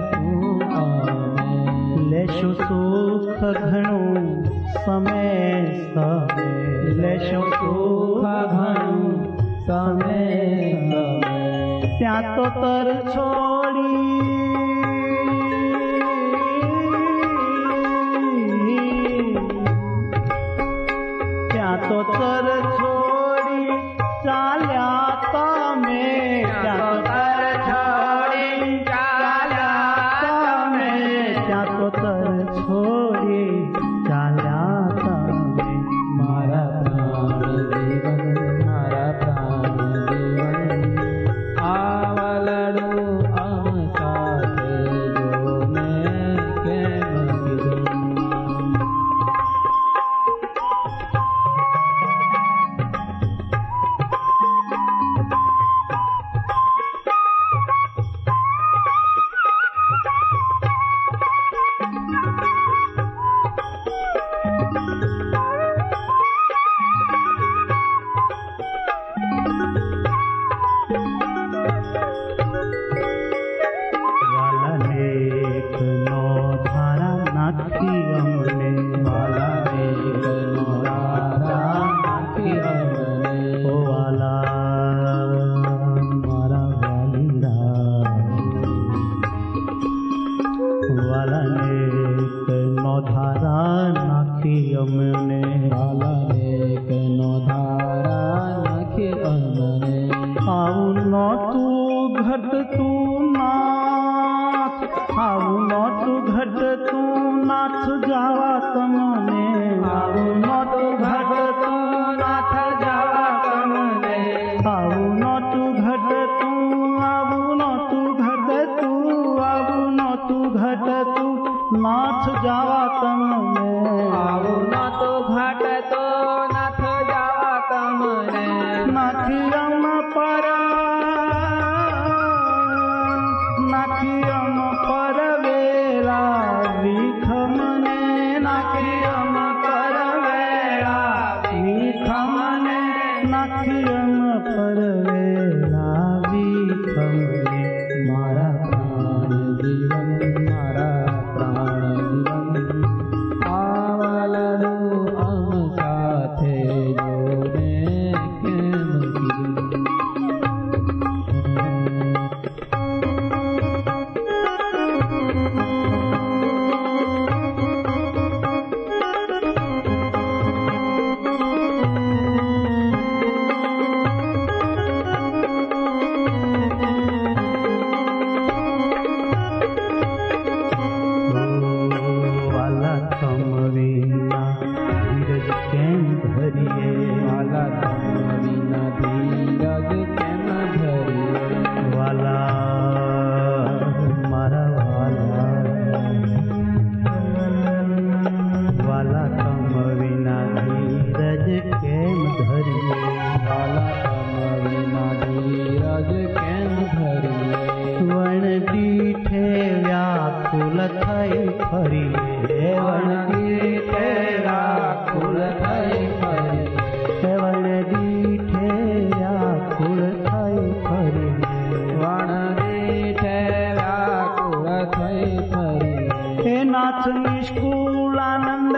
लेशु सुख घणु समय समय लेशु सुख घणु समय त्या तो तर छोड़ी तो तर छोड़ी चाल्या तमे क्या तो तर छोड़ी चाल्या तमे क्या तो तर छोड़ी चाल्या तमे मारा प्राण जीवन मारा प्राण जीवन आवलड़ो हम साथे जोने के नाथ जावा तम में आओ ना तो घट तो धीरज केम धरिए वाला तम विना धीरज केम धरिए वण दीठे व्याकुल थई फरिए वण दीठे व्याकुल थई फरिए वण दीठे व्याकुल थई फरिए वण दीठे व्याकुल थई फरिए हे नाथ निष्कुलानंद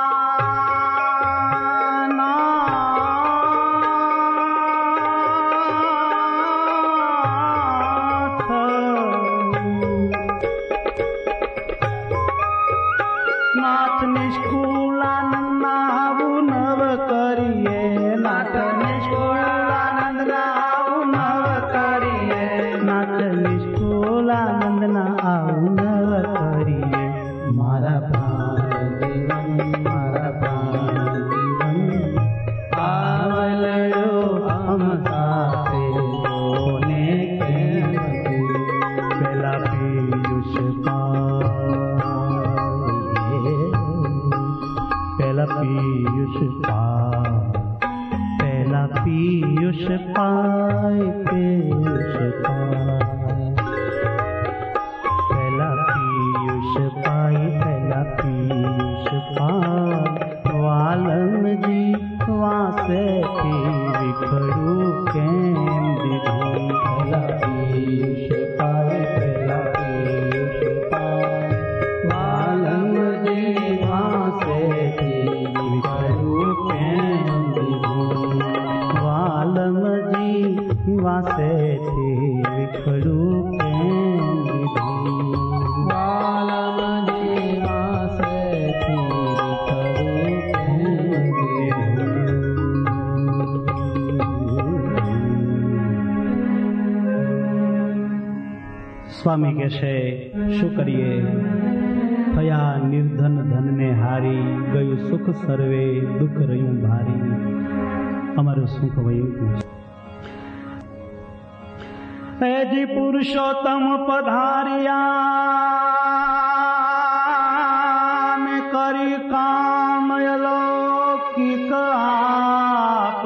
नाथ निष्कुलानंद आવું નવ કરીએ નાથ નિષ્કુલાનંદ આવું નવ કરીએ નાથ નિષ્કુલાનંદ ના આવું નવ કરીએ મારા પ્રાણ જીવન આવલડો અમ સાથે કોને કેમ પેલા પિયુષ पहला पीयूष पाए पीयूष पहला पीयूष पाए वालम जी वासे थी विखड़ू केम दीधू पहला पीयूष पाए वालम जी वासे थी विखड़ू केम दीधू वालम जी वासे थी विखड़ू केम दीधू वालम जी वासे थी विखड़ू केम दीधू स्वामी कहशे शू करिए थया निर्धन धन ने हारी गयु सुख सर्वे दुख रह्यु भारी अमर सुख वयु जी पुरुषोत्तम पधारिया में करी काम अलौकिक आप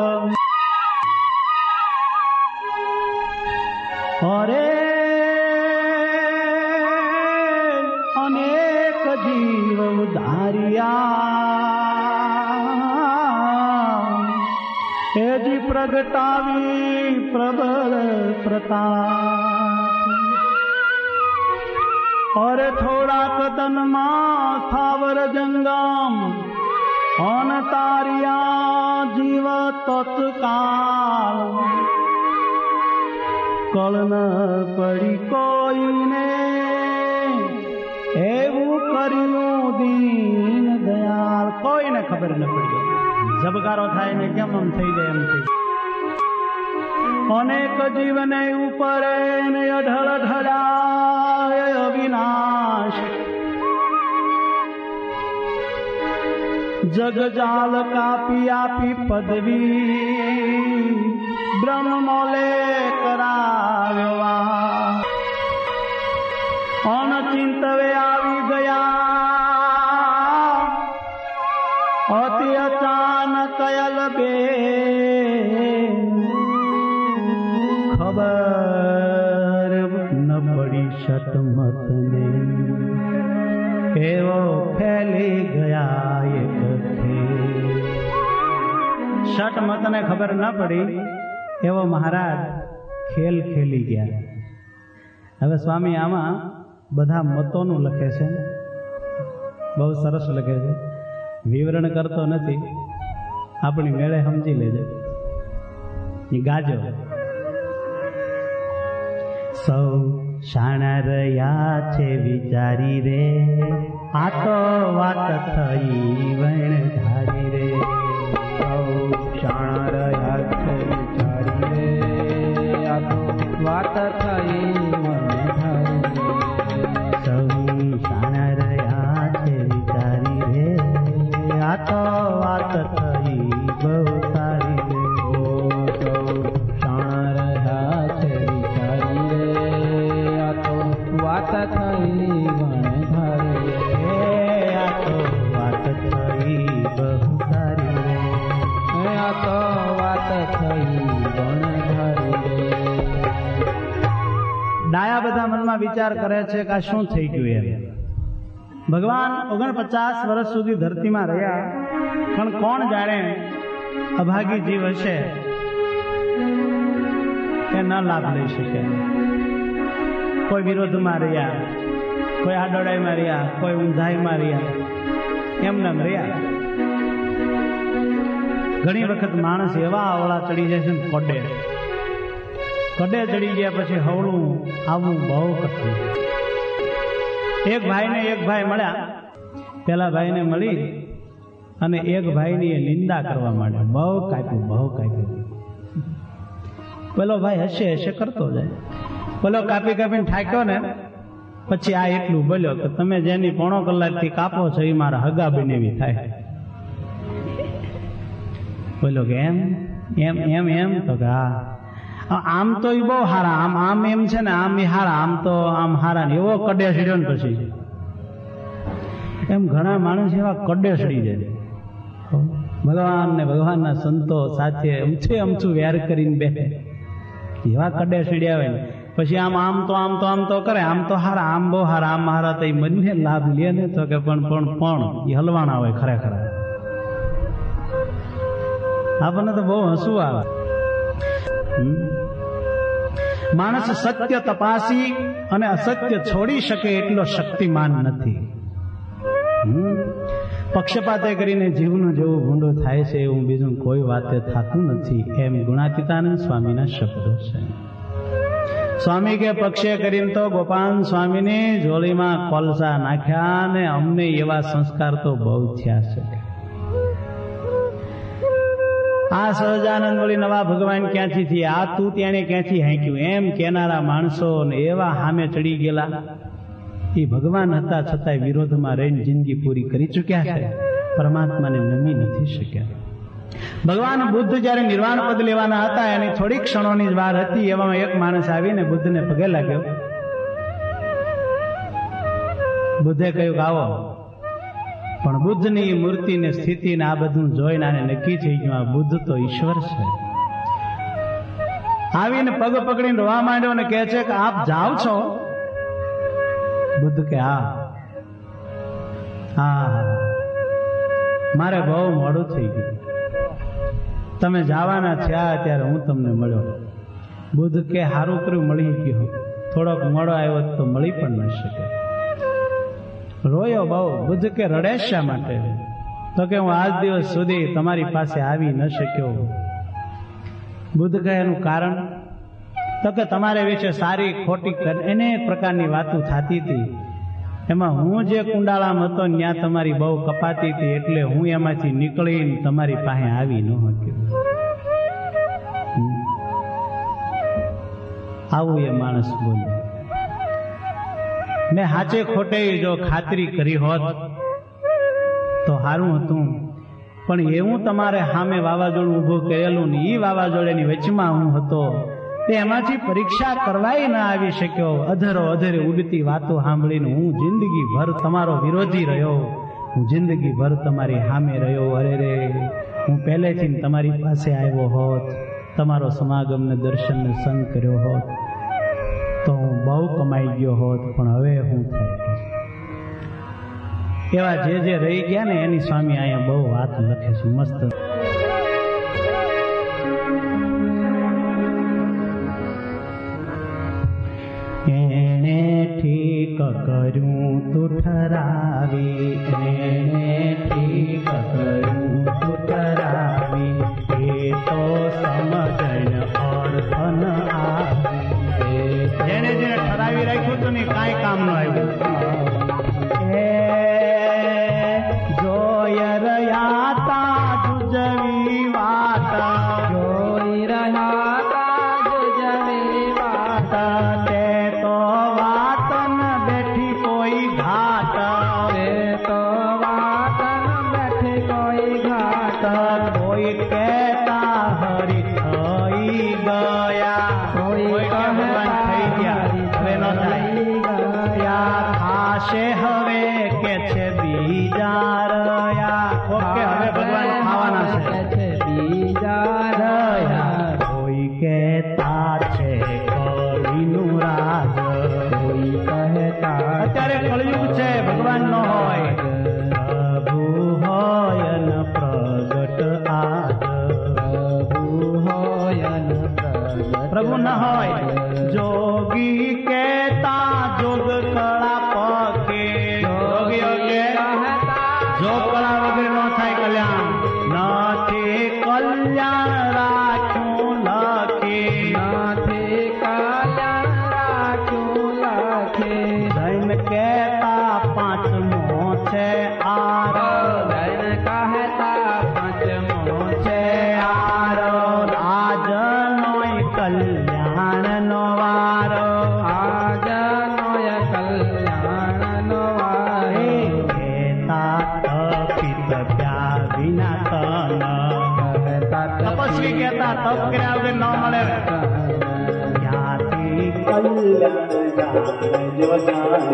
अरे अनेक जीव उधारिया हे जी प्रगटावी प्रबल प्रताप और थोड़ा कदन मां स्थावर जंगम अन तारिया जीव तत्काल कल न पड़ी कोई ने એવું કર્યું દીન દયાળ કોઈને ખબર ન પડી જબકારો થાય ને કેમ આમ થઈ જાય એમ થઈ અનેક જીવને ઉપર ને અઢળ ઢળાય અવિનાશ જગજાલ કાપી આપી પદવી બ્રહ્મ મોલે કરાવ્યા अनचिंतवे आवी गया अति अचानक अयल बे खबर न पड़ी शतमत ने एवो फैली गया एक थे शतमत ने खबर न पड़ी एवो महाराज खेल खेली गया हवे स्वामी आमा બધા મતોનું લખે છે બહુ સરસ લખે છે વિવરણ કરતો નથી આપણી મેળે સમજી લેજે એ ગાજો સૌ શાણા રહ્યા છે વિચારી રે આ તો વાત થઈ વણ ધારી રે સૌ શાણા રહ્યા છે વિચારી રે આ તો વાત થઈ तो बात थई बहु सारी शाण रहा छे विचारी रे आ तो बात थई वण धारी आ तो बात थई बहु सारी બધા મનમાં વિચાર કરે છે કે આ શું થઈ ગયું એમ. ભગવાન 49 વર્ષ સુધી ધરતીમાં રહ્યા, પણ કોણ જાણે અભાગી જીવ હશે એ ન લાભ લઈ શકે. કોઈ વિરોધમાં રહ્યા, કોઈ આડોડાઈમાં રહ્યા, કોઈ ઊંધાઈમાં રહ્યા, એમને રહ્યા. ઘણી વખત માણસ એવા અવળા ચડી જાય છે ને કડે ચડી ગયા પછી હવળું આવવું બહુ કઠિન. એક ભાઈ મળ્યા, પેલા ભાઈને મળી અને એક ભાઈની એ નિંદા કરવા માંડ્યા. બહુ કાપ્યું. પેલો ભાઈ હશે કરતો જાય. પેલો કાપીને ઠાક્યો ને પછી આ એટલું બોલ્યો કે તમે જેની 1.5 કલાકથી કાપો છો એ મારા હગા બનેવી થાય. બોલ્યો કે એમ તો કે હા, આમ તો એ બહુ હારા, આમ એમ છે ને, આમ એ હારા, આમ હારા ને એવો કડે સડ્યો ને પછી એમ ઘણા માણસ એવા કડે સડી જાય. ભગવાન ને ભગવાનના સંતો સાથે અમથું વેર કરીને બેઠે એવા કડે સડ્યા હોય ને પછી આમ તો કરે, આમ તો હારા, આમ બહુ હારા, આમ હારા, તો એ મનને લાભ લે ને તો કે પણ એ હલવાણા હોય ખરેખર. આપણને તો બહુ હસવું આવે. માણસ સત્ય તપાસી અને અસત્ય છોડી શકે એટલો શક્તિમાન નથી. પક્ષપાતે કરીને જીવનું જેવું ભૂંડો થાય છે એવું બીજું કોઈ વાતે થતું નથી, એમ ગુણાતીતાનંદ સ્વામીના શબ્દો છે. સ્વામી કે પક્ષે કરીને તો ગોપાલ સ્વામીની જોડીમાં કોલસા નાખ્યા ને અમને એવા સંસ્કાર તો બહુ થયા છે. આ સહજાનંદ વળી નવા ભગવાન ક્યાંથી થયા, આ તું ત્યાંને ક્યાંથી હાંક્યું, એમ કેનારા માણસો ને એવા સામે ચડી ગયેલા. એ ભગવાન હતા છતાંય વિરોધમાં રહીને જિંદગી પૂરી કરી ચૂક્યા છે, પરમાત્માને નમી નથી શક્યા. ભગવાન બુદ્ધ જયારે નિર્વાણ પદ લેવાના હતા એની થોડી ક્ષણોની જ વાર હતી, એવામાં એક માણસ આવીને બુદ્ધને પગે લાગ્યો. બુદ્ધે કહ્યું આવો. પણ બુદ્ધની મૂર્તિને સ્થિતિને આ બધું જોઈને આને નક્કી થઈ ગયું આ બુદ્ધ તો ઈશ્વર છે. આવીને પગ પકડીને રોવા માંડ્યો અને કહે છે કે આપ જાઓ છો? બુદ્ધ કે હા, મારે બહુ મોડું થઈ ગયું, તમે જવાના થયા ત્યારે હું તમને મળ્યો. બુદ્ધ કે સારું કર્યું મળી ગયો, થોડોક મોડો આવ્યો તો મળી પણ ન શકે. રોયો બહુ. બુદ્ધ કે રડે શા માટે? તો કે હું આજ દિવસ સુધી તમારી પાસે આવી ન શક્યો. બુદ્ધ કહે એનું કારણ? તો કે તમારે વિશે સારી ખોટી અનેક પ્રકારની વાતો થતી હતી, એમાં હું જે કુંડાળામાં હતો ત્યાં તમારી બહુ કપાતી હતી, એટલે હું એમાંથી નીકળીને તમારી પાસે આવી ન શક્યો. આવું એ માણસ બોલ્યો. મેં હાચે ખોટે જો ખાતરી કરી હોત તો સારું હતું, પણ એવું તમારે સામે વાવાઝોડું ઊભું કરેલું ને એ વાવાઝોડાની વચમાં હું હતો, તે એમાંથી પરીક્ષા કરવાય ના આવી શક્યો. અધરે ઉડતી વાતો સાંભળીને હું જિંદગી ભર તમારો વિરોધી રહ્યો, હું જિંદગી ભર તમારી સામે રહ્યો. અરે રે, હું પહેલેથી તમારી પાસે આવ્યો હોત, તમારો સમાગમ ને દર્શન ને સંગ કર્યો હોત તો હું બહુ કમાઈ ગયો હોત, પણ હવે હું થાય. એવા જે રહી ગયા ને એની સ્વામી અહીંયા બહુ વાત લખે છે મસ્ત. એને ઠીક કર્યું તું ઠરાવી, એને ઠીક કર્યું તું ઠરાવી, એ તો સમજણ અર્થન આવી. જેને ઠરાવી રાખ્યું તું ને કાંઈ કામ ન આવ્યું. જોય રહ્યા તા જુજવી વાતા, જોઈ રહ્યા તા જુજવી વાતા, તે તો વાતન બેઠી કોઈ ઘાટ, તે તો વાતન બેઠી કોઈ ઘાટ. કોઈ કહેતા હરી થઈ ગયા, કોઈ ભગવાન થઈ ગયા, હવે ન થાય થાશે હવે કે છે બીજા રહ્યા. ઓકે, હવે ભગવાન ખાવાના છે બીજા રહ્યા. કોઈ કહેતા છે કળીનું રાજ, પ્રભુ ન હોય જોગી કેતા જોગ કળા પકે જોગીઓ કે જોગ કળા વગર ન થાય કલ્યાણ નથી કલ્યાણ રાખ્યું લખી નથી કલ્યાણ રાખ્યું લખે જૈન કેતા પાંચમો છે આરો જૈન કહેતા પાંચમો છે આરો આજ નોય કલ્યાણ નો વારો આજ નોય કલ્યાણ નો વારો કેતા તપિત પ્યા વિના તન તપસ્વી કેતા તપ કર્યા વગર ન મળે ક્યાંથી કલ્યાણ જો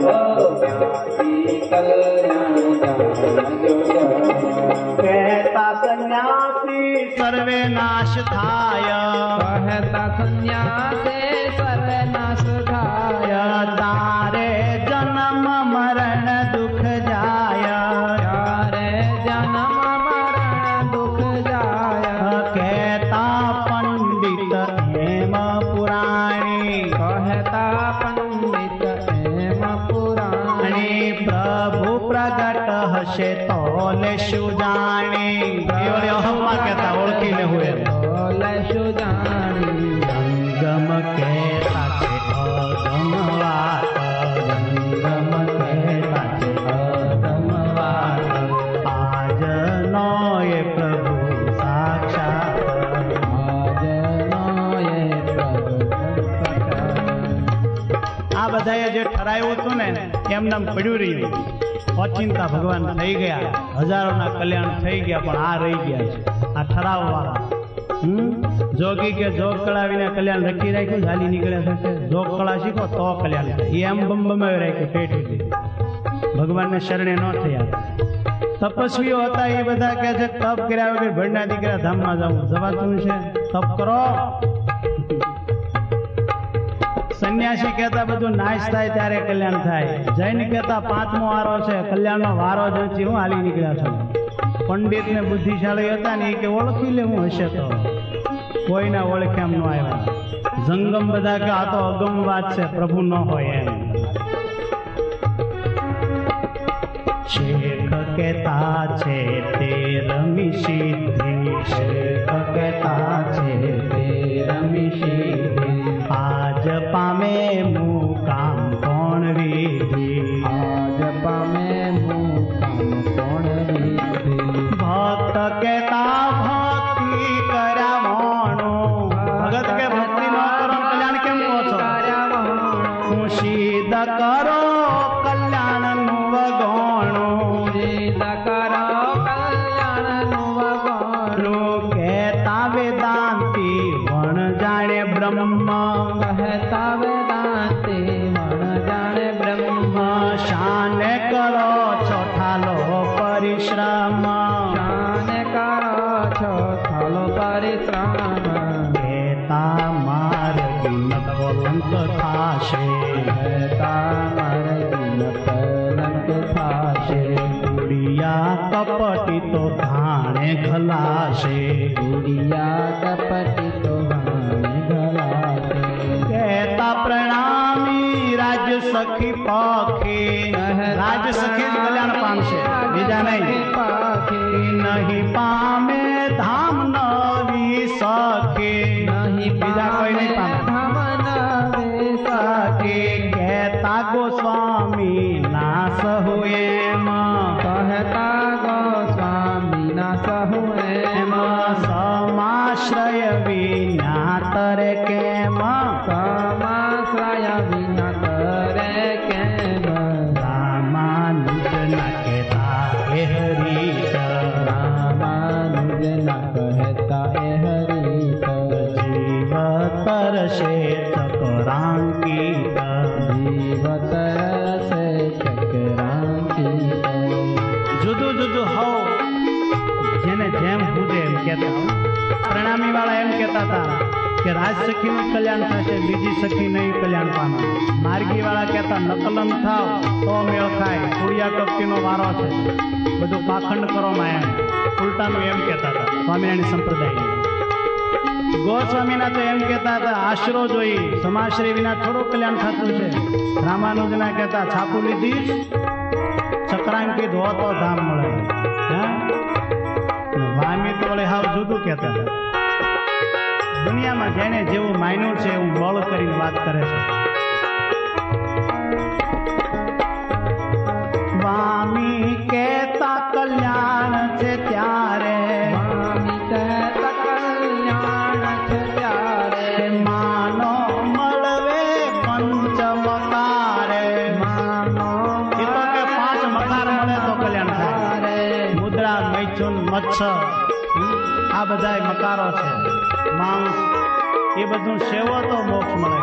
કહેતા સંન્યાસી સર્વે નાશ થાય કહેતા સંન્યાસે સર્વે નાશ થાય તારે જન્મ મરણ દુઃખ જાય ત્યારે જન્મ મરણ દુઃખ જાય કહેતા પંડિત હેમ પુરાણી કહેતા પંડિત એમ પુરાણી પ્રભુ પ્રગટ હશે તો લેશું જાણી એવડી અહમમાં કહેતા ઓળખી લેવું એમ લેશું જાણી જંગમ કહેતા છે અગમ વાત જંગમ કહેતા છે અગમ વાત આજ નો એ પ્રભુ સાક્ષાત આજ નોએ પ્રભુ આ બધાએ જે ઠરાયું હતું ને એમ નામ પડ્યું રહ્યું ઓચિંતા ભગવાન થઈ ગયા હજારોના કલ્યાણ થઈ ગયા પણ આ રહી ગયા છે આ ઠરાવ વાળા જોગી કે જોગ કળા વિના કલ્યાણ રખી રાખ્યું ઝાલી નીકળ્યા થશે જોગ કળા શીખો તો કલ્યાણ થાય એમ બમ રાખ્યું પેટ સુધી ભગવાનને શરણે ન થયા તપસ્વીઓ હતા એ બધા કહે છે તપ કર્યા વગર ભણના દીકરા ધામમાં જવું જવાતું છે તપ કરો સંન્યાસી કહેતા બધું નાશ થાય ત્યારે કલ્યાણ થાય જૈન કહેતા પાંચમો વારો છે કલ્યાણનો વારો જ નથી હું હાલી નીકળ્યા છું પંડિત ને બુદ્ધિશાળી હતા ને એ કે ઓળખી લે હું હશે તો કોઈના ઓળખ્યામ ન આવ્યા જંગમ બધા કે આ તો અગમ વાત છે પ્રભુ ન હોય એમ શેખ કહેતા છે તે રમી સિદ્ધિ શેખ કહેતા છે તે રમી સિદ્ધિ આજ પામે મુકામ કોણ વિધિ આજ પામે મુકામ કોણ વિધિ ભક્ત કહેતા ભક્તિ કર્યા ભગત કે ભક્તિ ન કરો કલ્યાણ કેમ કહો છો હું સિદ્ધ કરો કલ્યાણ નું વગોણું સિદ્ધ કરો કલ્યાણ નું વગોણું કહેતા વેદાંતિ વણ જાણે બ્રહ્મ કહેતા વેદાંતે મન જાણે બ્રહ્મ શાને કરો છો ઠાલો પરિશ્રમ શાને કરો છો થાલો પરિશ્રમ કહેતા માર્ગી ન કલંક થાશે કહેતા માર્ગી ન કલંક થાશે ઉડિયા કપટી તો ધાણે ઘલાશે ઉડિયા કપટી તો ભાણે ઘલાશે કહેતા પ્રણામી રાજ સખી પાખી રાજ સખી જ કલ્યાણ પામશે બીજા નહીં નહીં પામે ધામ નવી સખી નહીં બીજા કોઈ નહીં પામે ધામ નવે સખી કહેતા ગોસ્વામી ના સહુ એમ કહેતા ગોસ્વામી ના સહુ એમ સમાશ્રય વિના તરે કેમ સમાશ્રય વિના કરે કેમ રામાનુજ ના કહેતા એ હરીશ રામાનુજ ના કહેતા એ હરીશ જીવ તરશે ચકરાંકિત જીવ તરસે ચક્રાંકિત જુદું જુદું હો જેને જેમ પૂજે એમ કહેતા પ્રણામી વાળા એમ કહેતા હતા કે રાજ સખીનું કલ્યાણ થશે બીજી સખી નહીં કલ્યાણ પામે માર્ગી વાળા કહેતા નકલમ થાવ તો મેળ ખાય કુડિયા કપટીનો વારો છે બધું પાખંડ કરો માં એમ ઉલટાનું એમ કહેતા હતા સ્વામિનારાયણ સંપ્રદાય ગોસ્વામીના તો એમ કહેતા હતા આશરો જોઈ, સમાશ્રી વિના થોડું કલ્યાણ થતું છે. રામાનુજના કહેતા છાપું લીધી ચક્રાંકિત ધો તો ધામ મળે. વામી તો વળે હાવ જુદું કહેતા હતા. દુનિયામાં જેને જેવું માન્યું છે એવું બળ કરીને વાત કરે છે. વામી કહેતા કલ્યાણ છે ત્યારે, વામી કહેતા કલ્યાણ છે ત્યારે, માનો મળવે પંચમકારે. માનો એ તો કે 5 મકાર મળે તો કલ્યાણ થાય. મુદ્રા, મૈથુન, મચ્છર આ બધા મકારો છે. માંસ એ બધું સેવો તો મોક્ષ મળે.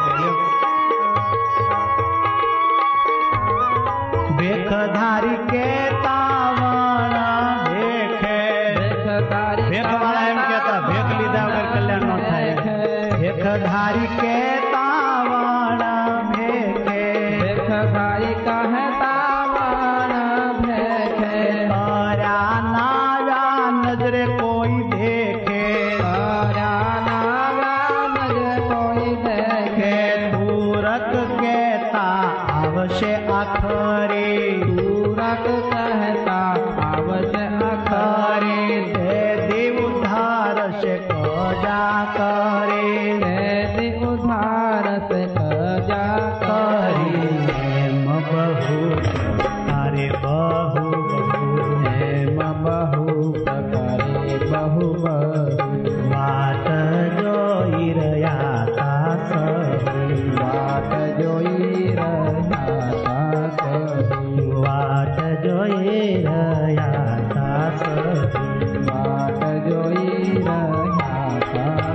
ભેખધારી કેતા વણ ભેખે, ભેખવાળા એમ કેતા ભેખ લીધા વગર કલ્યાણ ન થાય. ભેખધારી કેતા વણ ભેખે, ભેખધારી કહેતા વણ ભેખે, તારા નાવ્યા નજરે કોઈ દેખે, તારા નાવ્યા નજરે કોઈ દેખે, તુરક કેતા આવશે આખરે, તુરક કહેતા આવશે આખરે, તે દેવ ઉદ્ધારશે કજા કરે, તે ઉદ્ધાર સે કજા કરી. એમ બહુ તારે બહુ એમ બહુ પ્રકારે બહુ વાત જોઈ રહ્યા તા સહુ, વાત જોઈ રહ્યા વાત જોઈ રહ્યા તા સહુ. વાત જોઈ રહ્યા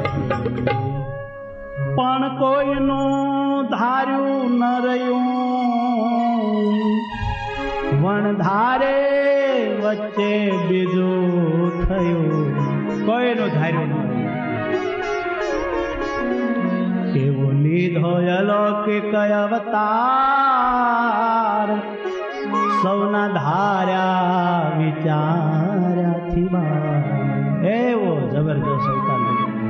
પણ કોઈનું ધાર્યું ન રહ્યું, વણધારે વચ્ચે બીજું થયું. કોઈનું ધાર્યું ન રહ્યું. કેવો લીધો અલૌકિક અવતાર, સૌના ધાર્યા વિચાર્યાથી બાર. એવો જબરજસ્ત અવતાર,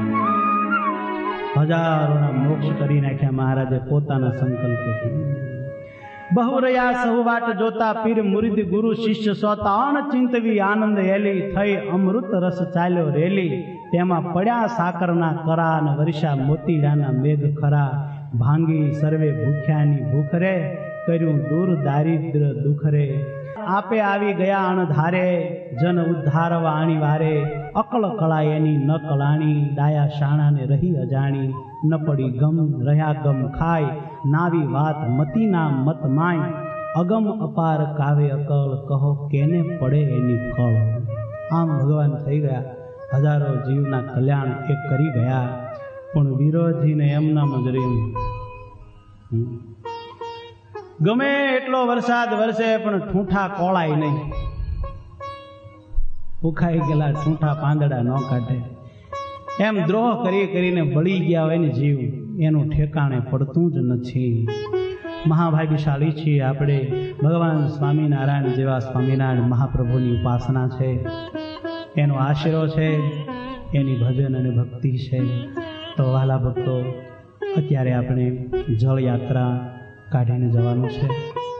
હજારોના મોક્ષ કરી નાખ્યા મહારાજે પોતાના સંકલ્પથી. બહુ રહ્યા સહુ વાટ જોતા, પીર મુરીદ ગુરુ શિષ્ય સો તાણ ચિંતવી આનંદ એલી, થઈ અમૃત રસ ચાલ્યો રેલી. તેમાં પડ્યા સાકરના કરા અને વર્ષા મોતીડાના મેઘ ખરા. ભાંગી સર્વે ભૂખ્યાની ભૂખ રે, કર્યું દૂર દારિદ્ર દુઃખ રે. આપે આવી ગયા અણધારે, જન ઉદ્ધારવા આણી વારે. અકળ કળા એની ન કળાણી, ડાયા શાણાને રહી અજાણી. ન પડી ગમ રહ્યા ગમ ખાય, નાવી વાત મતીના મત માય. અગમ અપાર કાવે અકળ, કહો કેને પડે એની ફળ. આમ ભગવાન થઈ ગયા, હજારો જીવના કલ્યાણ એક કરી ગયા. પણ વિરોધીને એમનામ જ રહ્યું. ગમે એટલો વરસાદ વરસે પણ ઠૂંઠા કોળાય નહીં. ઉખાઈ ગયેલા ઠૂંઠા પાંદડા ન કાઢે. એમ દ્રોહ કરીને બળી ગયા હોય ને જીવ, એનું ઠેકાણે પડતું જ નથી. મહાભાગ્યશાળી છીએ આપણે. ભગવાન સ્વામિનારાયણ જેવા સ્વામિનારાયણ મહાપ્રભુની ઉપાસના છે, એનો આશરો છે, એની ભજન અને ભક્તિ છે. તો વહાલા ભક્તો, અત્યારે આપણે જળ યાત્રા કાઢીને જવાનું છે.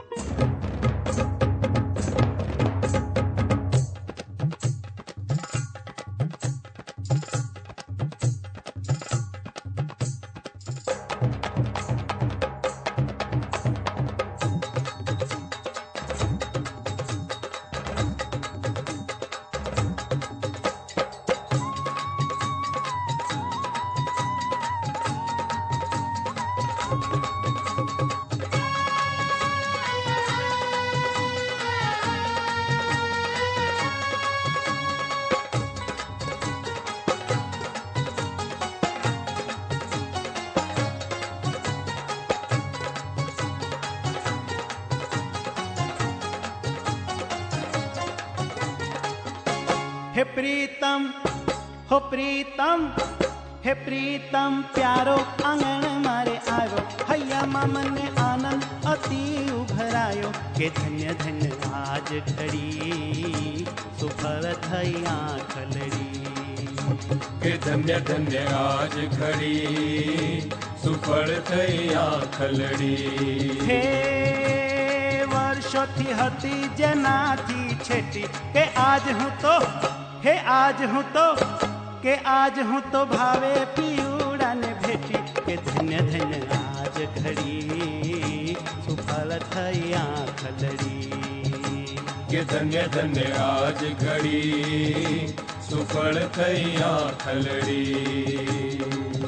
हे प्रीतम हो प्रीतम, हे प्रीतम प्यारो आंगण मारे आयो. हૈયામાં મને આનંદ અતિ ઉભરાયો, કે ધન્ય ધન્ય આજ ઘડી સુફળ થઈ આંખ લડી. કે ધન્ય ધન્ય આજ ઘડી સુફળ થઈ આંખલડી. હે વર્ષોથી હતી જેનાથી છેટી કે આજ હું તો હે આજ હું તો કે આજ હું તો ભાવે પિયુડાને ભેટી કે ધન્ય ધન્ય આજ ઘડી સુફળ થઈ આંખલડી. કે ધન્ય ધન્ય આજ ઘડી સુફળ થઈ આંખલડી.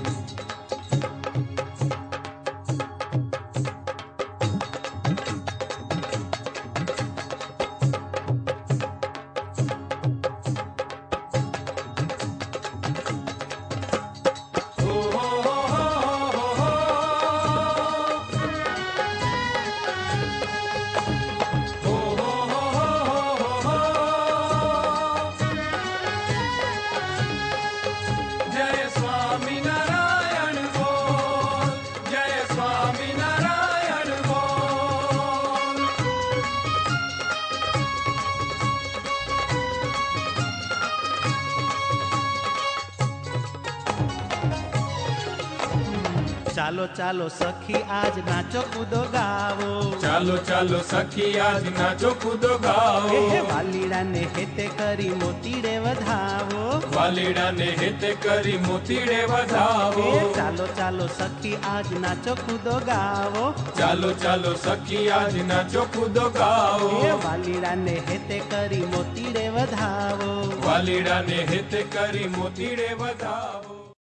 ચાલો ચાલો સખી આજ નાચો કૂદો ગાવો. ચાલો ચાલો સખી આજ નાચો કૂદો ગાઓ. વાલીડાને હેતે કરી મોતીડે વધાવો. વાલીડાને હેતે કરી મોતીડે વધાવો. ચાલો ચાલો સખી આજ નાચો કૂદો ગાવો. ચાલો ચાલો સખી આજ નાચો કૂદો ગાઓ. વાલીડાને હેતે કરી મોતીડે વધાવો. વાલીડાને હેતે કરી મોતીડે વધાવો.